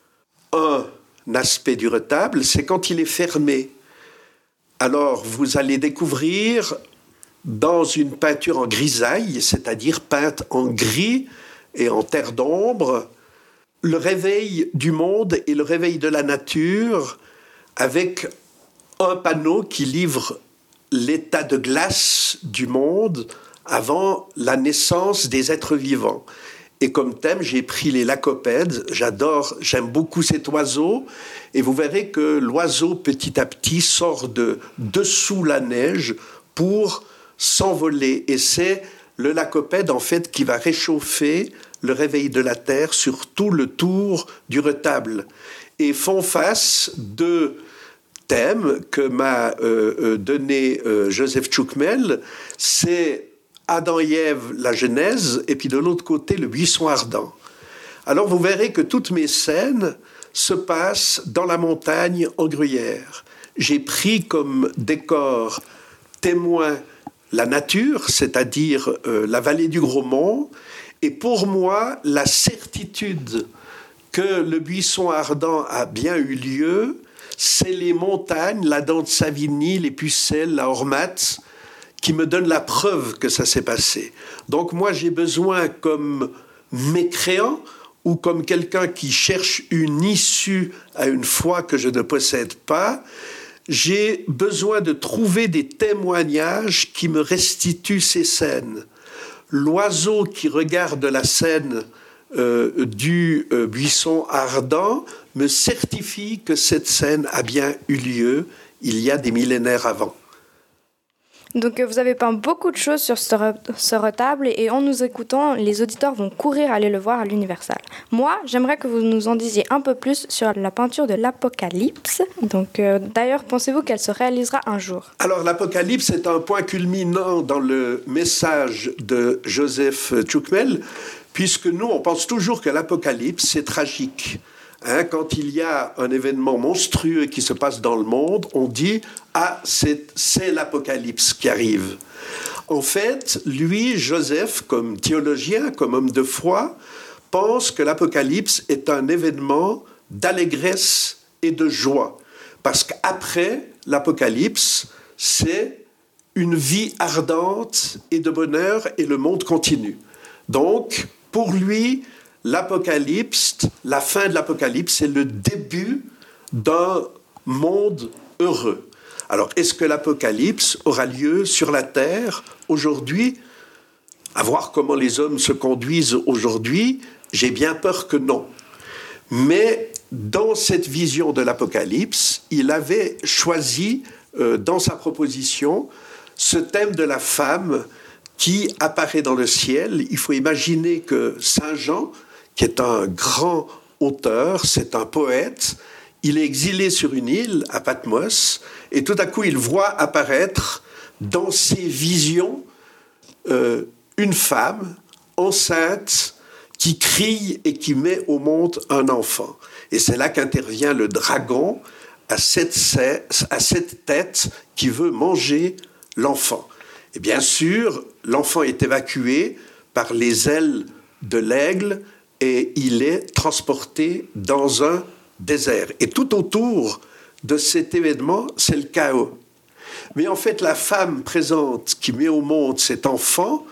un aspect du retable, c'est quand il est fermé. Alors, vous allez découvrir dans une peinture en grisaille, c'est-à-dire peinte en gris et en terre d'ombre, le réveil du monde et le réveil de la nature avec un panneau qui livre l'état de glace du monde avant la naissance des êtres vivants. Et comme thème, j'ai pris les lacopèdes. J'adore, j'aime beaucoup cet oiseau. Et vous verrez que l'oiseau, petit à petit, sort de dessous la neige pour s'envoler. Et c'est le lacopède, en fait, qui va réchauffer le réveil de la Terre sur tout le tour du retable. Et font face deux thème que m'a euh, euh, donné euh, Joseph Tchoukmel, c'est Adam et Ève, la Genèse, et puis de l'autre côté, le buisson ardent. Alors vous verrez que toutes mes scènes se passent dans la montagne en Gruyère. J'ai pris comme décor témoin la nature, c'est-à-dire euh, la vallée du Gros-Mont, et pour moi, la certitude que le buisson ardent a bien eu lieu, c'est les montagnes, la dent de Savigny, les Pucelles, la Hormats, qui me donnent la preuve que ça s'est passé. Donc moi, j'ai besoin, comme mécréant ou comme quelqu'un qui cherche une issue à une foi que je ne possède pas, j'ai besoin de trouver des témoignages qui me restituent ces scènes. L'oiseau qui regarde la scène euh, du euh, buisson ardent me certifie que cette scène a bien eu lieu il y a des millénaires avant. Donc vous avez peint beaucoup de choses sur ce, re- ce retable et en nous écoutant, les auditeurs vont courir aller le voir à l'Universal. Moi, j'aimerais que vous nous en disiez un peu plus sur la peinture de l'Apocalypse. Donc, euh, d'ailleurs, pensez-vous qu'elle se réalisera un jour? Alors, l'Apocalypse est un point culminant dans le message de Joseph Tchoukmel, puisque nous, on pense toujours que l'Apocalypse, c'est tragique. Hein, quand il y a un événement monstrueux qui se passe dans le monde, on dit « Ah, c'est, c'est l'Apocalypse qui arrive ». En fait, lui, Joseph, comme théologien, comme homme de foi, pense que l'Apocalypse est un événement d'allégresse et de joie. Parce qu'après l'Apocalypse, c'est une vie ardente et de bonheur et le monde continue. Donc, pour lui, l'Apocalypse, la fin de l'Apocalypse, c'est le début d'un monde heureux. Alors, est-ce que l'Apocalypse aura lieu sur la Terre aujourd'hui? À voir comment les hommes se conduisent aujourd'hui, j'ai bien peur que non. Mais dans cette vision de l'Apocalypse, il avait choisi, euh, dans sa proposition, ce thème de la femme qui apparaît dans le ciel. Il faut imaginer que Saint Jean, qui est un grand auteur, c'est un poète, il est exilé sur une île à Patmos, et tout à coup il voit apparaître dans ses visions euh, une femme enceinte qui crie et qui met au monde un enfant. Et c'est là qu'intervient le dragon à cette, à cette tête qui veut manger l'enfant. Et bien sûr, l'enfant est évacué par les ailes de l'aigle et il est transporté dans un désert. Et tout autour de cet événement, c'est le chaos. Mais en fait, la femme présente qui met au monde cet enfant,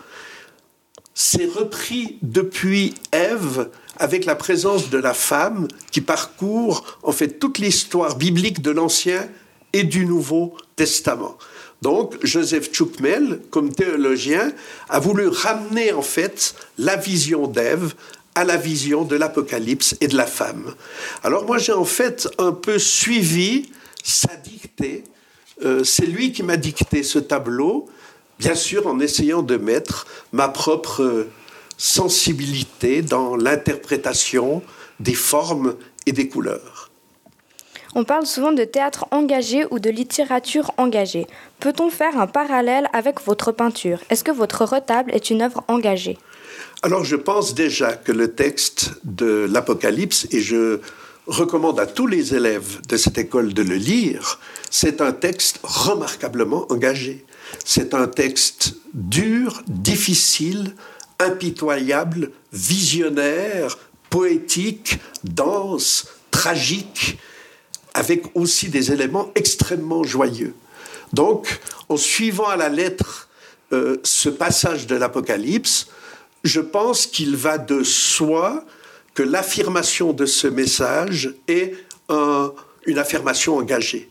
c'est repris depuis Ève avec la présence de la femme qui parcourt en fait toute l'histoire biblique de l'Ancien et du Nouveau Testament. Donc, Joseph Tchoukmel, comme théologien, a voulu ramener en fait la vision d'Ève à la vision de l'Apocalypse et de la femme. Alors moi, j'ai en fait un peu suivi sa dictée. Euh, c'est lui qui m'a dicté ce tableau, bien sûr en essayant de mettre ma propre sensibilité dans l'interprétation des formes et des couleurs. On parle souvent de théâtre engagé ou de littérature engagée. Peut-on faire un parallèle avec votre peinture? Est-ce que votre retable est une œuvre engagée? Alors je pense déjà que le texte de l'Apocalypse, et je recommande à tous les élèves de cette école de le lire, c'est un texte remarquablement engagé. C'est un texte dur, difficile, impitoyable, visionnaire, poétique, dense, tragique, avec aussi des éléments extrêmement joyeux. Donc, en suivant à la lettre euh, ce passage de l'Apocalypse, je pense qu'il va de soi que l'affirmation de ce message est un, une affirmation engagée.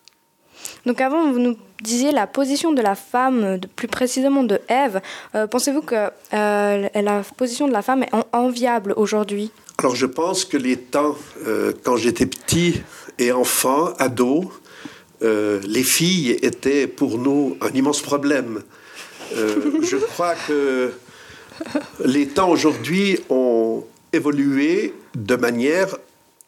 Donc avant, vous nous disiez la position de la femme, de, plus précisément de Ève. Euh, pensez-vous que euh, la position de la femme est en, enviable aujourd'hui? Alors je pense que les temps, euh, quand j'étais petit et enfant, ado, euh, les filles étaient pour nous un immense problème. Euh, je crois que les temps aujourd'hui ont évolué de manière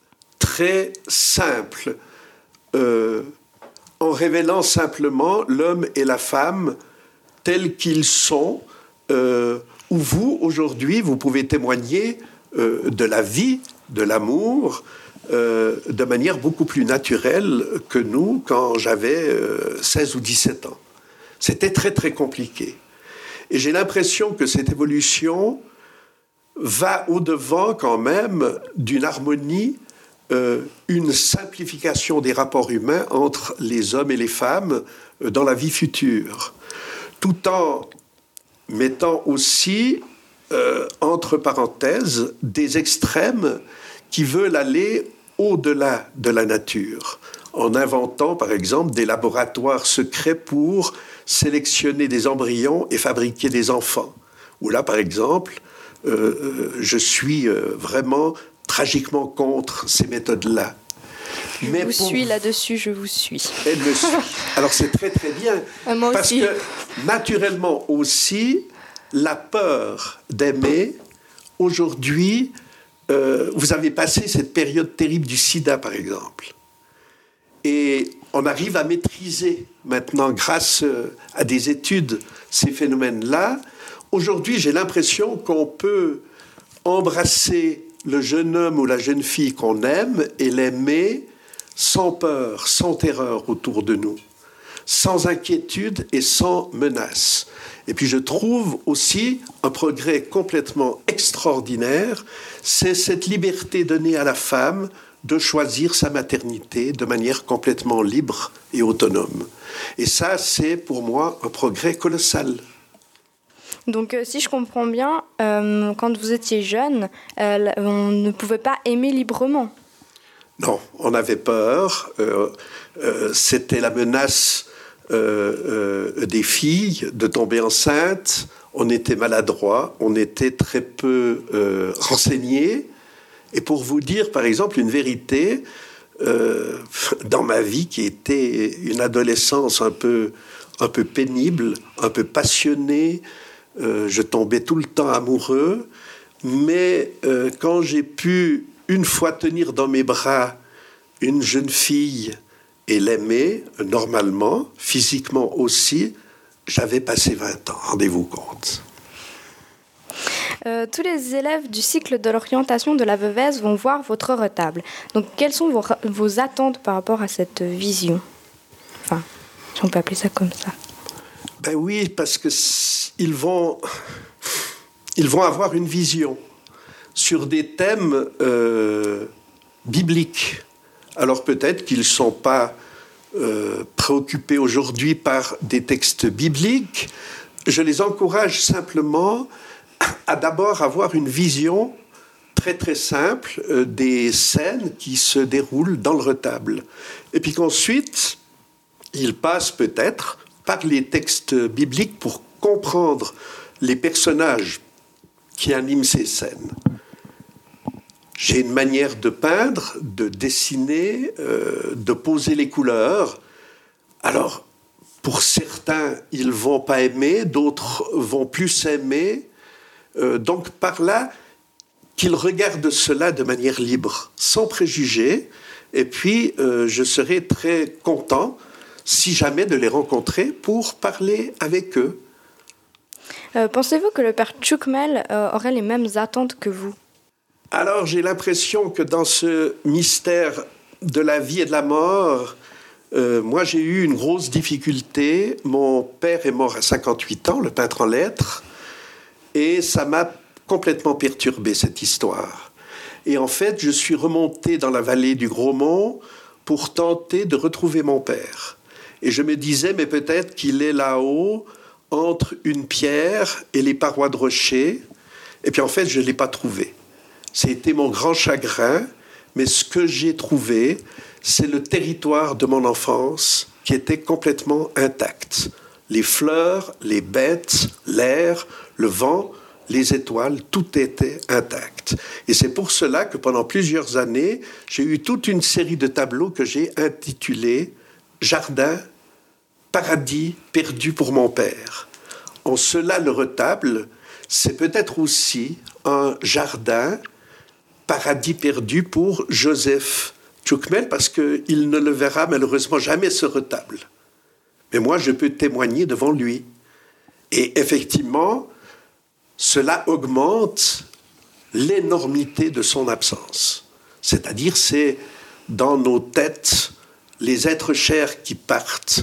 très simple, euh, en révélant simplement l'homme et la femme tels qu'ils sont, euh, où vous, aujourd'hui, vous pouvez témoigner euh, de la vie, de l'amour, euh, de manière beaucoup plus naturelle que nous quand j'avais euh, seize ou dix-sept ans. C'était très, très compliqué. Et j'ai l'impression que cette évolution va au-devant quand même d'une harmonie, euh, une simplification des rapports humains entre les hommes et les femmes euh, dans la vie future, tout en mettant aussi, euh, entre parenthèses, des extrêmes qui veulent aller au-delà de la nature, en inventant par exemple des laboratoires secrets pour sélectionner des embryons et fabriquer des enfants. Où là, par exemple, euh, je suis euh, vraiment tragiquement contre ces méthodes-là. Je Mais vous pour... suis là-dessus, je vous suis. Elle me suit. Alors c'est très très bien. Ah, moi parce aussi. que naturellement aussi, la peur d'aimer, aujourd'hui, euh, vous avez passé cette période terrible du sida, par exemple. Et on arrive à maîtriser maintenant, grâce à des études, ces phénomènes-là. Aujourd'hui, j'ai l'impression qu'on peut embrasser le jeune homme ou la jeune fille qu'on aime et l'aimer sans peur, sans terreur autour de nous, sans inquiétude et sans menace. Et puis je trouve aussi un progrès complètement extraordinaire, c'est cette liberté donnée à la femme de choisir sa maternité de manière complètement libre et autonome. Et ça, c'est pour moi un progrès colossal. Donc, euh, si je comprends bien, euh, quand vous étiez jeune, euh, on ne pouvait pas aimer librement. Non, on avait peur. Euh, euh, c'était la menace euh, euh, des filles de tomber enceintes. on était maladroit, on était très peu euh, renseigné. Et pour vous dire, par exemple, une vérité, euh, dans ma vie qui était une adolescence un peu, un peu pénible, un peu passionnée, euh, je tombais tout le temps amoureux, mais euh, quand j'ai pu une fois tenir dans mes bras une jeune fille et l'aimer, normalement, physiquement aussi, j'avais passé vingt ans, rendez-vous compte. Euh, tous les élèves du cycle de l'orientation de la Veuvez vont voir votre retable. Donc, quelles sont vos, vos attentes par rapport à cette vision ? Enfin, si on peut appeler ça comme ça. Ben oui, parce qu'ils vont, ils vont avoir une vision sur des thèmes euh, bibliques. Alors peut-être qu'ils ne sont pas euh, préoccupés aujourd'hui par des textes bibliques. Je les encourage simplement à d'abord avoir une vision très très simple euh, des scènes qui se déroulent dans le retable. Et puis qu'ensuite, ils passent peut-être par les textes bibliques pour comprendre les personnages qui animent ces scènes. J'ai une manière de peindre, de dessiner, euh, de poser les couleurs. Alors, pour certains, ils ne vont pas aimer, d'autres vont plus aimer. Euh, donc, par là, qu'ils regardent cela de manière libre, sans préjugés. Et puis, euh, je serai très content, si jamais, de les rencontrer pour parler avec eux. Euh, pensez-vous que le père Tchoukmel euh, aurait les mêmes attentes que vous ? Alors, j'ai l'impression que dans ce mystère de la vie et de la mort, euh, moi, j'ai eu une grosse difficulté. Mon père est mort à cinquante-huit ans, le peintre en lettres, et ça m'a complètement perturbé, cette histoire. Et en fait, je suis remonté dans la vallée du Gros-Mont pour tenter de retrouver mon père. Et je me disais, mais peut-être qu'il est là-haut, entre une pierre et les parois de rocher. Et puis en fait, je ne l'ai pas trouvé. C'était mon grand chagrin, mais ce que j'ai trouvé, c'est le territoire de mon enfance qui était complètement intact. Les fleurs, les bêtes, l'air, le vent, les étoiles, tout était intact. Et c'est pour cela que pendant plusieurs années, j'ai eu toute une série de tableaux que j'ai intitulés « Jardin, paradis perdu pour mon père ». En cela, le retable, c'est peut-être aussi un jardin paradis perdu pour Joseph Tchoukmel, parce qu'il ne le verra malheureusement jamais, ce retable. Mais moi, je peux témoigner devant lui. Et effectivement, cela augmente l'énormité de son absence. C'est-à-dire, c'est dans nos têtes, les êtres chers qui partent.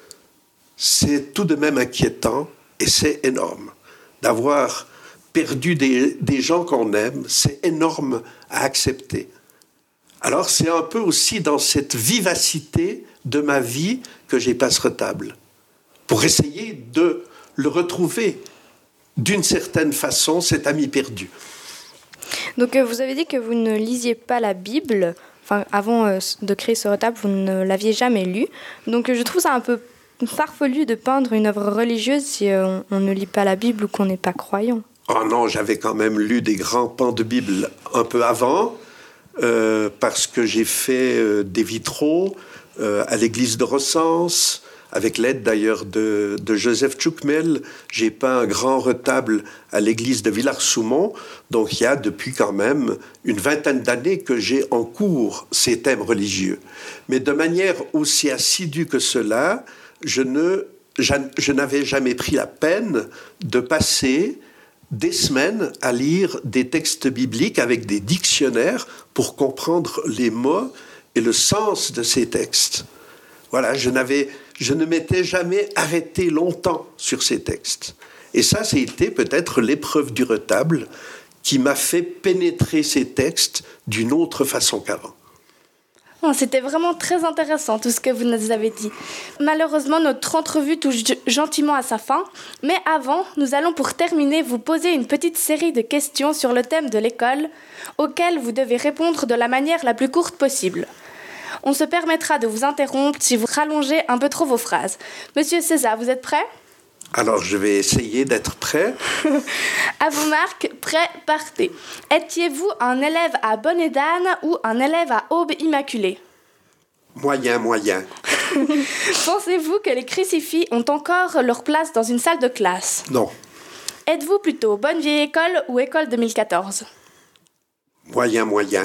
C'est tout de même inquiétant et c'est énorme d'avoir perdu des, des gens qu'on aime, c'est énorme à accepter. Alors c'est un peu aussi dans cette vivacité de ma vie que j'ai pas ce retable, pour essayer de le retrouver d'une certaine façon, cet ami perdu. Donc euh, vous avez dit que vous ne lisiez pas la Bible, enfin avant euh, de créer ce retable, vous ne l'aviez jamais lu. Donc euh, je trouve ça un peu farfelu de peindre une œuvre religieuse si euh, on, on ne lit pas la Bible ou qu'on n'est pas croyant. Oh non, j'avais quand même lu des grands pans de Bible un peu avant, euh, parce que j'ai fait euh, des vitraux euh, à l'église de Rossens, avec l'aide d'ailleurs de, de Joseph Tchoukmel. J'ai peint un grand retable à l'église de Villars-Soumont, donc il y a depuis quand même une vingtaine d'années que j'ai en cours ces thèmes religieux. Mais de manière aussi assidue que cela, je, ne, je n'avais jamais pris la peine de passer des semaines à lire des textes bibliques avec des dictionnaires pour comprendre les mots et le sens de ces textes. Voilà, je, n'avais, je ne m'étais jamais arrêté longtemps sur ces textes. Et ça, c'était peut-être l'épreuve du retable qui m'a fait pénétrer ces textes d'une autre façon qu'avant. C'était vraiment très intéressant tout ce que vous nous avez dit. Malheureusement, notre entrevue touche gentiment à sa fin. Mais avant, nous allons pour terminer vous poser une petite série de questions sur le thème de l'école, auxquelles vous devez répondre de la manière la plus courte possible. On se permettra de vous interrompre si vous rallongez un peu trop vos phrases. Monsieur César, vous êtes prêt ? Alors, je vais essayer d'être prêt. À vos marques, prêt, partez. Étiez-vous un élève à Bonnet d'Âne ou un élève à Aube Immaculée? Moyen, moyen. Pensez-vous que les crucifix ont encore leur place dans une salle de classe? Non. Êtes-vous plutôt bonne vieille école ou école deux mille quatorze? Moyen, moyen.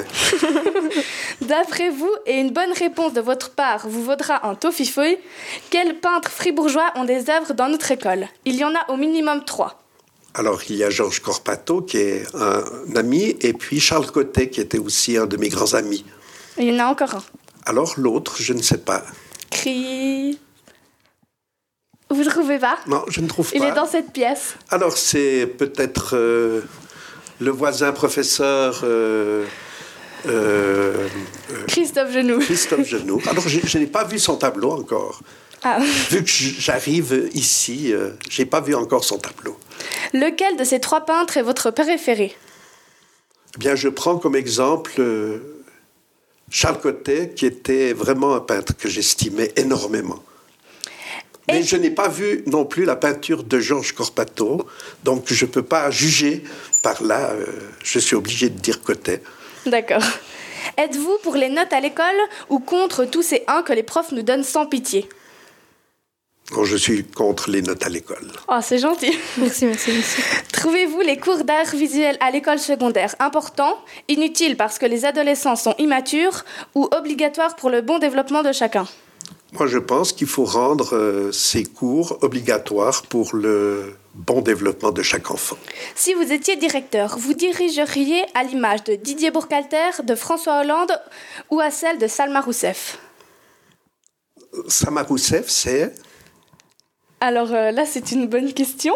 D'après vous, et une bonne réponse de votre part vous vaudra un toffifeuille, quels peintres fribourgeois ont des œuvres dans notre école? Il y en a au minimum trois. Alors, il y a Georges Corpato, qui est un ami, et puis Charles Cotet, qui était aussi un de mes grands amis. Il y en a encore un. Alors, l'autre, je ne sais pas. Cri... Vous ne trouvez pas? Non, je ne trouve Il pas. est dans cette pièce. Alors, c'est peut-être euh, le voisin professeur... Euh, euh, euh, Christophe Genoux. Christophe Genoux. Alors, je, je n'ai pas vu son tableau encore. Ah. Vu que j'arrive ici, euh, je n'ai pas vu encore son tableau. Lequel de ces trois peintres est votre préféré? Eh bien, je prends comme exemple euh, Charles Cotet, qui était vraiment un peintre que j'estimais énormément. Mais je n'ai pas vu non plus la peinture de Georges Corpato, donc je ne peux pas juger par là. Euh, je suis obligé de dire Cotet. D'accord. Êtes-vous pour les notes à l'école ou contre tous ces uns que les profs nous donnent sans pitié? Non, je suis contre les notes à l'école. Oh, c'est gentil. Merci, merci, merci. Trouvez-vous les cours d'art visuel à l'école secondaire importants, inutiles parce que les adolescents sont immatures ou obligatoires pour le bon développement de chacun? Moi, je pense qu'il faut rendre euh, ces cours obligatoires pour le bon développement de chaque enfant. Si vous étiez directeur, vous dirigeriez à l'image de Didier Bourcalter, de François Hollande ou à celle de Salma Rousseff? Salma Rousseff, c'est... Alors euh, là, c'est une bonne question.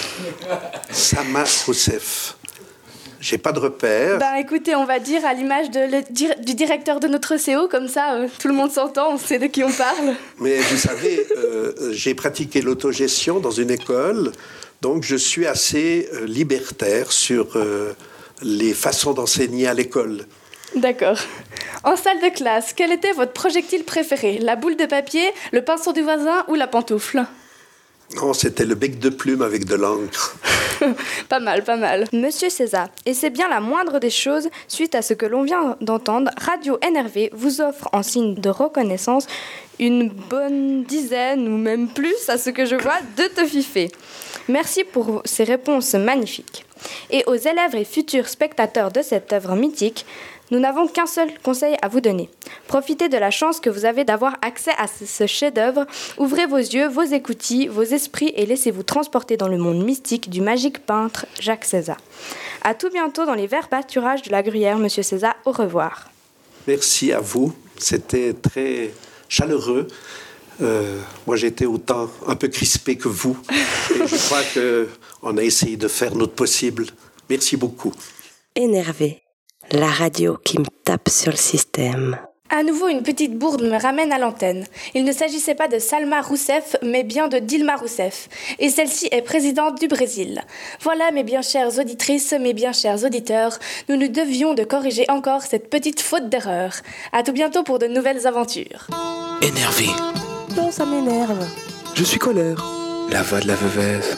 Salma Rousseff. J'ai pas de repère. Ben écoutez, on va dire à l'image de le, dir, du directeur de notre C O, comme ça euh, tout le monde s'entend, on sait de qui on parle. Mais vous savez, euh, j'ai pratiqué l'autogestion dans une école, donc je suis assez euh, libertaire sur euh, les façons d'enseigner à l'école. D'accord. En salle de classe, quel était votre projectile préféré? La boule de papier, le pinceau du voisin ou la pantoufle? Non, c'était le bec de plume avec de l'encre. Pas mal, pas mal. Monsieur César, et c'est bien la moindre des choses, suite à ce que l'on vient d'entendre, Radio N R V vous offre en signe de reconnaissance une bonne dizaine ou même plus, à ce que je vois, de toffifées. Merci pour ces réponses magnifiques. Et aux élèves et futurs spectateurs de cette œuvre mythique, nous n'avons qu'un seul conseil à vous donner. Profitez de la chance que vous avez d'avoir accès à ce chef-d'œuvre. Ouvrez vos yeux, vos écoutilles, vos esprits et laissez-vous transporter dans le monde mystique du magique peintre Jacques César. À tout bientôt dans les verts pâturages de la Gruyère, Monsieur César. Au revoir. Merci à vous. C'était très chaleureux. Euh, moi, j'étais autant un peu crispé que vous. Et je crois qu'on a essayé de faire notre possible. Merci beaucoup. Énervé. La radio qui me tape sur le système. À nouveau, une petite bourde me ramène à l'antenne. Il ne s'agissait pas de Salma Rousseff, mais bien de Dilma Rousseff. Et celle-ci est présidente du Brésil. Voilà, mes bien chères auditrices, mes bien chers auditeurs, nous nous devions de corriger encore cette petite faute d'erreur. À tout bientôt pour de nouvelles aventures. Énervé. Non, ça m'énerve. Je suis colère. La voix de la veuvez.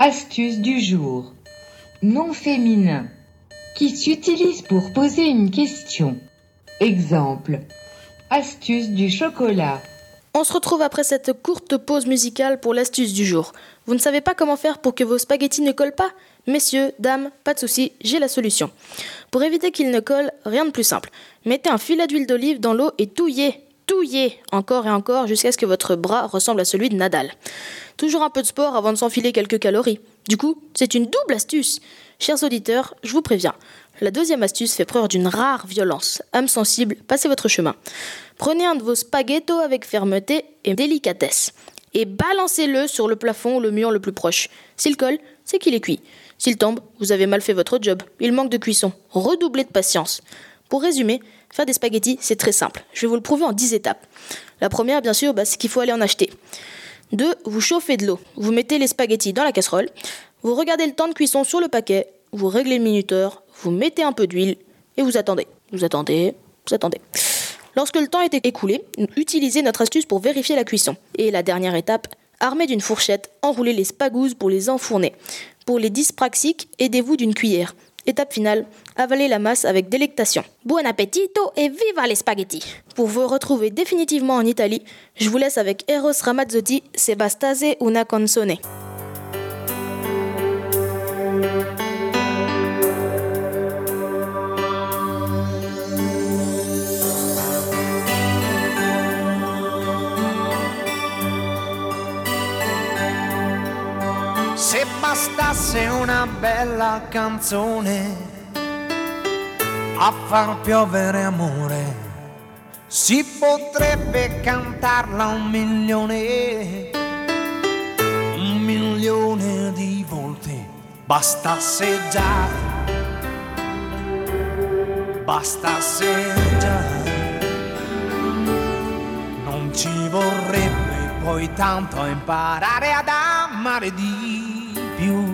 Astuce du jour. Nom féminin qui s'utilise pour poser une question. Exemple. Astuce du chocolat. On se retrouve après cette courte pause musicale pour l'astuce du jour. Vous ne savez pas comment faire pour que vos spaghettis ne collent pas ? Messieurs, dames, pas de souci, j'ai la solution. Pour éviter qu'ils ne collent, rien de plus simple. Mettez un filet d'huile d'olive dans l'eau et touillez, touillez, encore et encore jusqu'à ce que votre bras ressemble à celui de Nadal. Toujours un peu de sport avant de s'enfiler quelques calories. Du coup, c'est une double astuce. Chers auditeurs, je vous préviens, la deuxième astuce fait preuve d'une rare violence. Âme sensible, passez votre chemin. Prenez un de vos spaghettos avec fermeté et délicatesse et balancez-le sur le plafond ou le mur le plus proche. S'il colle, c'est qu'il est cuit. S'il tombe, vous avez mal fait votre job. Il manque de cuisson. Redoublez de patience. Pour résumer, faire des spaghettis, c'est très simple. Je vais vous le prouver en dix étapes. La première, bien sûr, bah, c'est qu'il faut aller en acheter. deux. Vous chauffez de l'eau. Vous mettez les spaghettis dans la casserole. Vous regardez le temps de cuisson sur le paquet. Vous réglez le minuteur. Vous mettez un peu d'huile. Et vous attendez. Vous attendez. Vous attendez. Lorsque le temps est écoulé, utilisez notre astuce pour vérifier la cuisson. Et la dernière étape, armé d'une fourchette, enroulez les spagouzes pour les enfourner. Pour les dyspraxiques, aidez-vous d'une cuillère. Étape finale, avalez la masse avec délectation. Buon appetito et viva les spaghettis! Pour vous retrouver définitivement en Italie, je vous laisse avec Eros Ramazzotti, Se bastasse una canzone. Se bastasse una bella canzone a far piovere amore, si potrebbe cantarla un milione, un milione di volte. Bastasse già, bastasse già, non ci vorrebbe poi tanto imparare ad amare di più.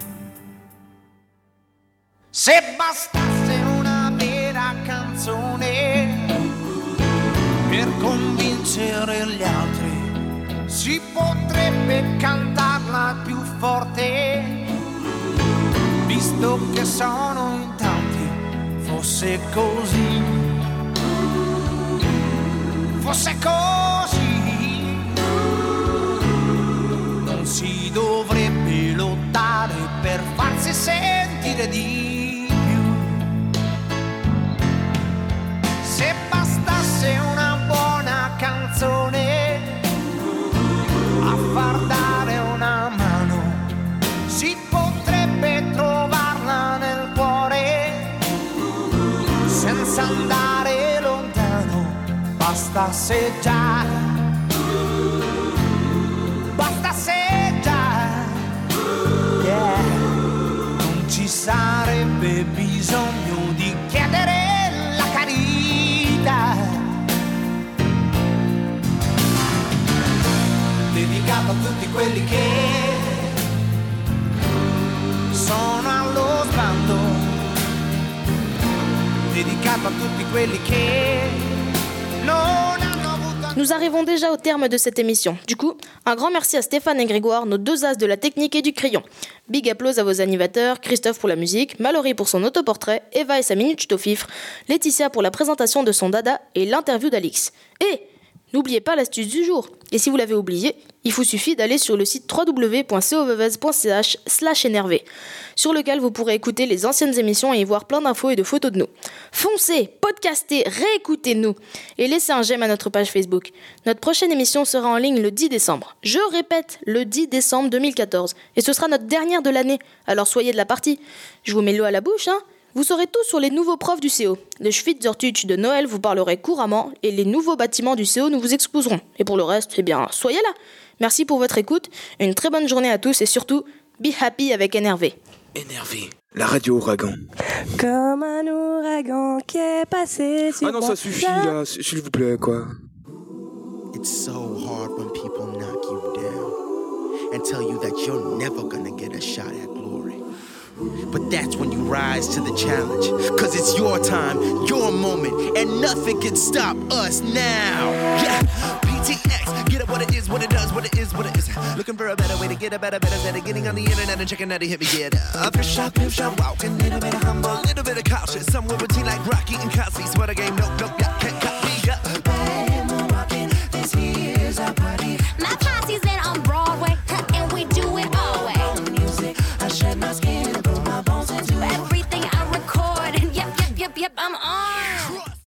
Se bastasse una vera canzone per convincere gli altri, si potrebbe cantarla più forte, visto che sono in tanti. Fosse così, fosse così, non si dovrebbe lottare per farsi sentire di più. Se bastasse una buona canzone a far dare una mano, si potrebbe trovarla nel cuore senza andare lontano. Bastasse già, bastasse già, yeah. Non ci sarebbe bisogno di chiedere la carità. Dedicato a tutti quelli che sono allo sbando, dedicato a tutti quelli che Nous arrivons déjà au terme de cette émission. Du coup, un grand merci à Stéphane et Grégoire, nos deux as de la technique et du crayon. Big applause à vos animateurs, Christophe pour la musique, Mallory pour son autoportrait, Eva et sa minute au fifre, Laetitia pour la présentation de son dada et l'interview d'Alix. Et n'oubliez pas l'astuce du jour. Et si vous l'avez oublié, il vous suffit d'aller sur le site w w w point covevez point c h slash énervé, sur lequel vous pourrez écouter les anciennes émissions et y voir plein d'infos et de photos de nous. Foncez, podcastez, réécoutez-nous et laissez un j'aime à notre page Facebook. Notre prochaine émission sera en ligne le dix décembre. Je répète, le dix décembre deux mille quatorze. Et ce sera notre dernière de l'année, alors soyez de la partie. Je vous mets l'eau à la bouche, hein. Vous saurez tout sur les nouveaux profs du C O. Le Schweizerdeutsch de Noël vous parlerai couramment et les nouveaux bâtiments du C O nous vous exposerons. Et pour le reste, eh bien, soyez là. Merci pour votre écoute, une très bonne journée à tous et surtout, be happy avec Énervé. Énervé, la radio ouragan. Comme un ouragan qui est passé sur Ah non, ça suffit là, s'il vous plaît, quoi. It's so hard when people knock you down and tell you that you're never gonna get a shot at glory. But that's when you rise to the challenge, cause it's your time, your moment, and nothing can stop us now. Yeah. T X. Get it what it is, what it does, what it is, what it is. Looking for a better way to get a better, better, better. Getting on the internet and checking out to hit me, get up. Fish shop, pimp shop, walking, little bit of humble, little bit of cautious. Somewhere between like Rocky and Cosby's. What a game, nope, nope, yeah.